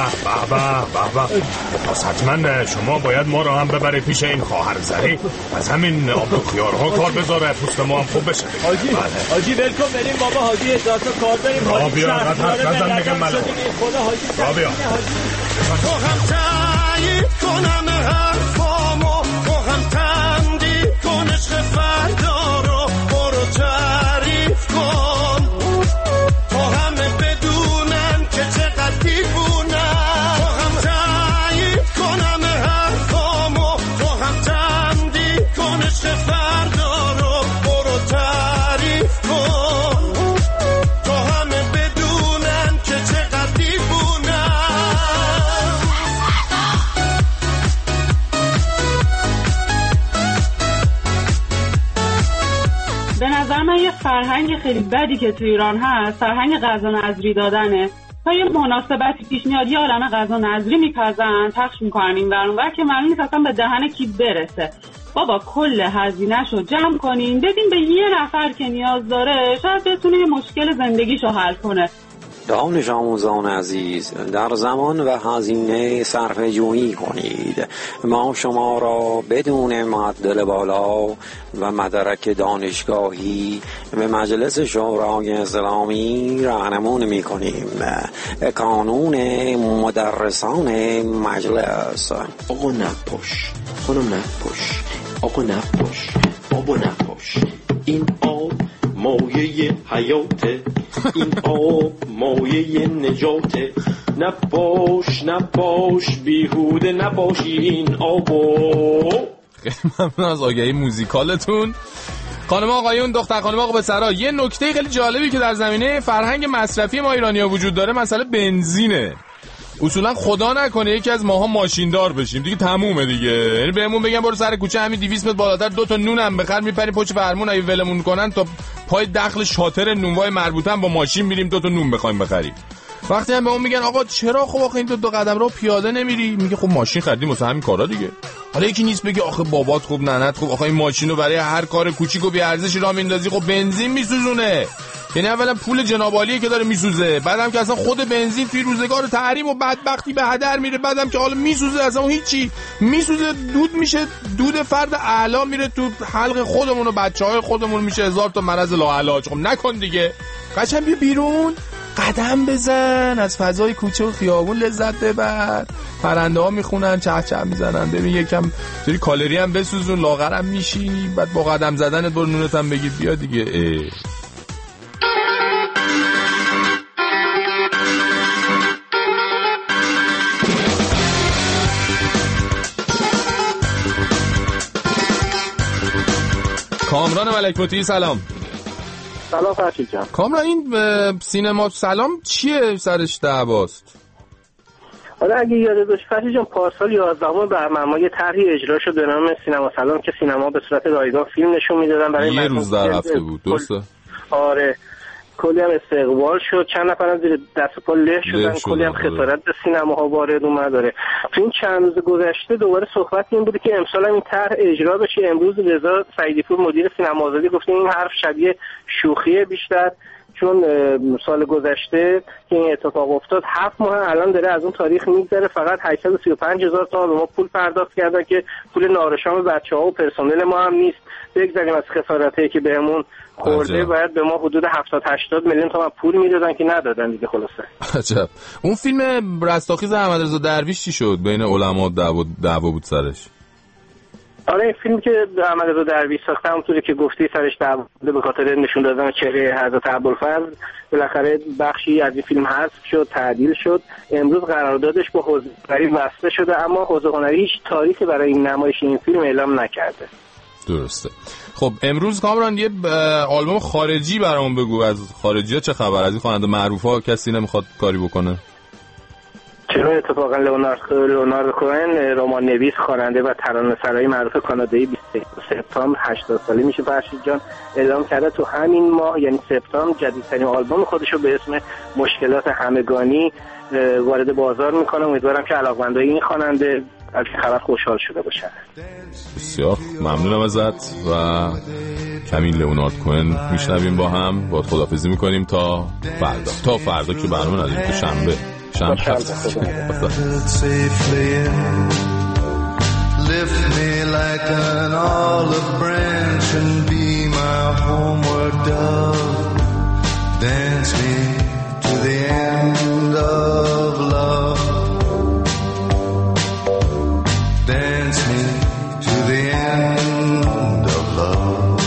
Speaker 20: به پس حتما شما باید ما رو هم ببری پیش این خواهر زری. از همین آب و خیارها کار بذاره پوست ما هم خوب بشه.
Speaker 1: حاجی ولکن بریم بابا. حاجی احساس کار داریم.
Speaker 20: حاجی بیا نزن میگم ملو.
Speaker 1: خدا حاجی
Speaker 20: بیا
Speaker 12: تو هم تعیید کنم حرفامو، تو هم تمدید کن عشق فردا رو. برو تعریف کن تو همه بدونن که چقدر دیوونن. تو هم تعیید کنم حرفامو، تو هم تمدید کن عشق فردا رو. برو تعریف کن تو همه بدونن که چقدر دیوونن.
Speaker 2: به نظر من یه فرهنگ خیلی بدی که تو ایران هست فرهنگ غذا نظری دادنه. تا یه مناسبتی پیش میاد یه عالمه غذا نظری میپزن پخش میکنن این ور اونور که معلوم نیست اصلا به دهن کی برسه. بابا کل هزینه‌شو جمع کنین بدین به یه نفر که نیاز داره، شاید بتونه یه مشکل زندگیشو حل کنه.
Speaker 4: دانش آموزان عزیز، در زمان و هزینه صرفه جویی کنید. ما شما را بدون معدل بالا و مدرک دانشگاهی به مجلس شورای اسلامی راهنمون می‌کنیم. کانون مدرسان مجلس.
Speaker 23: آقا نپاش، خانم نپاش، آقا نپاش، بابا نپاش. این آب مایه حیاته، این آب مایه نجاته. نباش بیهوده نباشی این آبو.
Speaker 3: خیلی ممنون از آگهی موزیکالتون. خانم آقایون، دختر خانم آقا پسرا، یه نکته خیلی جالبی که در زمینه فرهنگ مصرفی ما ایرانی‌ها وجود داره مسئله بنزینه. اصولا خدا نکنه یکی از ماها ماشیندار بشیم دیگه تمومه دیگه. یعنی بهمون بگن برو سر کوچه همین 200 متر بالاتر 2 تا نونم بخر، میپریم پشت فرمون اگه ولمون کنن تا پای دخل شاطر نونوای مربوطه با ماشین میریم 2 تا نون بخوایم بخریم. وقتی هم بهمون میگن آقا چرا خب آخه این 2 قدم رو پیاده نمیری، میگه خب ماشین خریدیم واسه همین کارا دیگه. حالا یکی نیست بگه آخه بابات خوب ننت خوب، آخه این ماشینو برای هر کار کوچیک و بی ارزشی راه میندازی، خب بنزین میسوزونه. یعنی اولا پول جنابعالیه که داره میسوزه، بعدم که اصلا خود بنزین توی روزگار تحریم و بدبختی به هدر میره، بعدم که حالا میسوزه اصلا اون هیچی میسوزه، دود میشه، دود فرد اعلی میره تو حلق خودمون و بچهای خودمون، میشه 1000 تا مرض لاعلاج. خب نکن دیگه، قشنگ بیا بیرون قدم بزن، از فضای کوچه و خیابون لذت ببر، پرنده ها میخونن چه چه میزنن، ببین یکم سری کالری هم بسوزون، لاغرم میشی، بعد با قدم زدنت برو نونت هم بگیر بیا دیگه. کامران ملک‌مطیعی سلام.
Speaker 24: سلام فرشید جان.
Speaker 3: کامران این سینما سلام چیه سرش دعواست؟
Speaker 19: حالا اگه یادت باشه فرشید جان، پارسال 11 بهمن یه طرحی اجرا شد به نام سینما سلام که سینما به صورت رایگان فیلم نشون میدادن برای
Speaker 3: یه روز در هفته بود، درسته؟
Speaker 19: آره، کلی هم استقبال شد، چند نفر هم زیر دست و پا له شدن، کلی هم خسارت به سینماها وارد اومد. داره تو این چند روز گذشته دوباره صحبت این بوده که امسال هم این طرح اجرا بشه. امروز رضا سعیدی پور مدیر سینما آزادی گفته این حرف شبیه شوخیه بیشتر، چون سال گذشته که این اتفاق افتاد 7 ماه الان داره از اون تاریخ میگذره، فقط 835,000 تومان به ما پول پرداخت کردن که پول نارشام بچه‌ها و پرسنل ما هم نیست. بگذاریم از خسارتی که بهمون خورده، باید به ما حدود 70-80 میلیون تومان پول میدادن که ندادن دیگه. خلاصه
Speaker 3: عجب. اون فیلم رستاخیز احمدرضا درویش چی شد؟ بین علما دعوا بود سرش.
Speaker 19: آره، این فیلمی که احمدرضا درویش ساخته همونطوری که گفتی سرش دعوا به خاطر نشون دادن چهره حضرت ابوالفضل، بالاخره بخشی از این فیلم حذف شد، تعدیل شد. امروز قراردادش با حوزه هنری بسته شده، اما حوزه هنری هیچ تاریخی برای این نمایش این فیلم اعلام نکرده.
Speaker 3: درسته. خب امروز کامران یه آلبوم خارجی برامون بگو. از خارجی‌ها چه خبر؟ از این خواننده معروفا کسی نمیخواد کاری بکنه؟
Speaker 19: چرا؟ اتفاقا لئونارد کوهن، رمان نویس، خواننده و ترانه‌سرای معروف کانادایی 23 سپتامبر 80 ساله میشه فرشید جان، اعلام کرده تو همین ماه یعنی سپتامبر جدیدترین آلبوم خودش رو به اسم مشکلات همگانی وارد بازار میکنه. امیدوارم که علاقه‌مندای این خواننده از خبر خوشحال شده باشن.
Speaker 3: بسیار ممنونم ازت و کمی لئونارد کوهن میشنویم با هم. با خداحافظی میکنیم تا فردا که برنامه نداریم، تا شنبه.
Speaker 12: Lift me like an olive branch and be my homeward dove. Dance me to the end of love. Dance me to the end of love.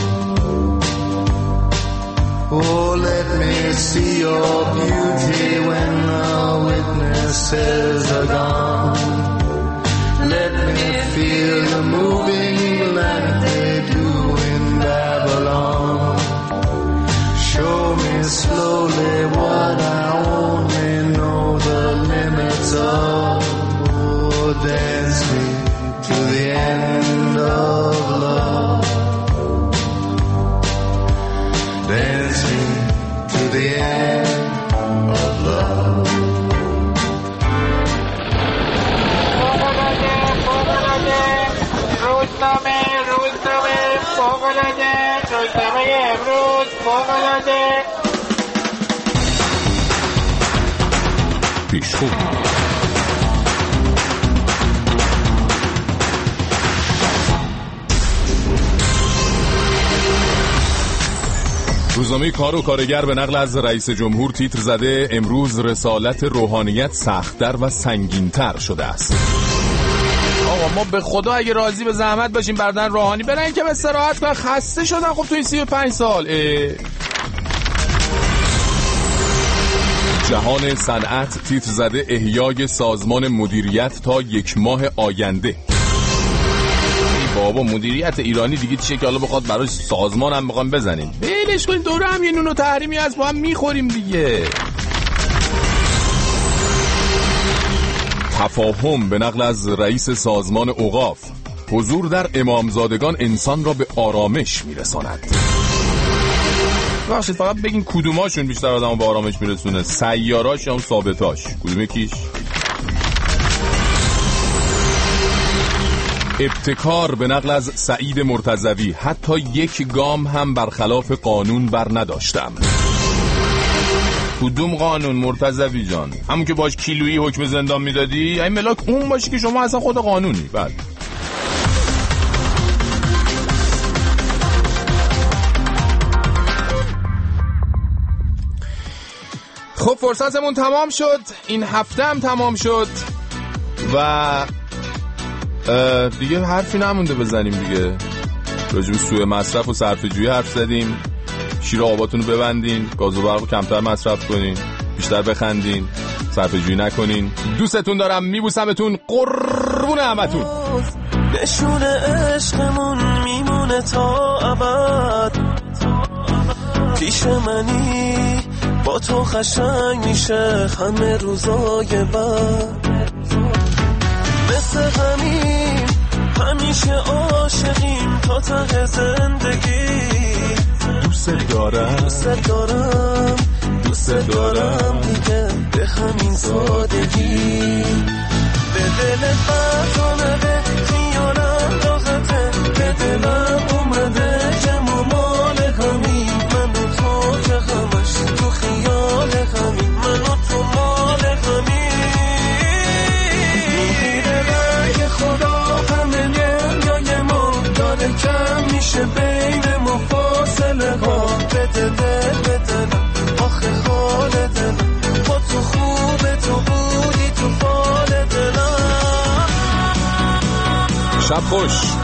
Speaker 12: Oh, let me see your beauty when the witnesses are gone. Let me feel you moving like they do in Babylon. Show me slowly what I only know the limits of. Oh, dance me to the end of love. Dance me to the end of love.
Speaker 13: روزنامه امروز فوق‌العاده.
Speaker 3: پیشخوب. روزنامه کار و کارگر به نقل از رئیس جمهور تیتر زده امروز رسالت روحانیت سخت‌تر و سنگین‌تر شده است.
Speaker 13: آقا ما به خدا اگه راضی به زحمت باشیم بردن روحانی برن که به استراحت کنن، خسته شدن خب توی 35 سال.
Speaker 3: جهان صنعت تیتر زده احیای سازمان مدیریت تا 1 ماه آینده.
Speaker 13: بابا مدیریت ایرانی دیگه چیه که حالا بخواد براش سازمان هم بخوام بزنیم؟ بلش کنیم، دوره هم یه نون و تحریمی هست با هم میخوریم دیگه.
Speaker 3: تفاهم به نقل از رئیس سازمان اوقاف حضور در امامزادگان انسان را به آرامش میرساند.
Speaker 13: بخشید فقط بگین کدوماشون بیشتر آدمو به آرامش میرسونه، سیاراش یا اون ثابتاش؟ کدوم یکیش؟
Speaker 3: ابتکار به نقل از سعید مرتضوی حتی 1 گام هم برخلاف قانون بر نداشتم.
Speaker 13: کدوم قانون مرتضوی جان؟ همون که باش کیلویی حکم زندان میدادی؟ این ملاک اون باشی که شما اصلا خود قانونی. بله.
Speaker 3: خب فرصتمون تمام شد، این هفته هم تمام شد و دیگه حرفی نمونده بزنیم دیگه. راجب سوء مصرف و صرفه‌جویی حرف زدیم. شیر آباتون رو ببندین، گاز و برق کمتر مصرف کنین، بیشتر بخندین، صرفه‌جویی نکنین. دوستتون دارم، میبوسمتون، قربون همتون.
Speaker 12: نشون عشقمون میمونه تا ابد، پیش منی با تو قشنگ میشه همه روزای بعد. مثل همین همیشه عاشقیم تا ته زندگی. دوست دارم دیگه به همین سادگی. به دل فرزانه به خیالم راحته، به دلم اومده که ما مال همین. من و تو که همش تو خیال همین، من و تو مال همین. میگیره رنگ خدا همه دنیای ما، داره کم میشه بین ما فاصله ها. بده دلم آخه حال دلم، با تو خوبه تو بودی تو فال دلم.
Speaker 3: شب خوش.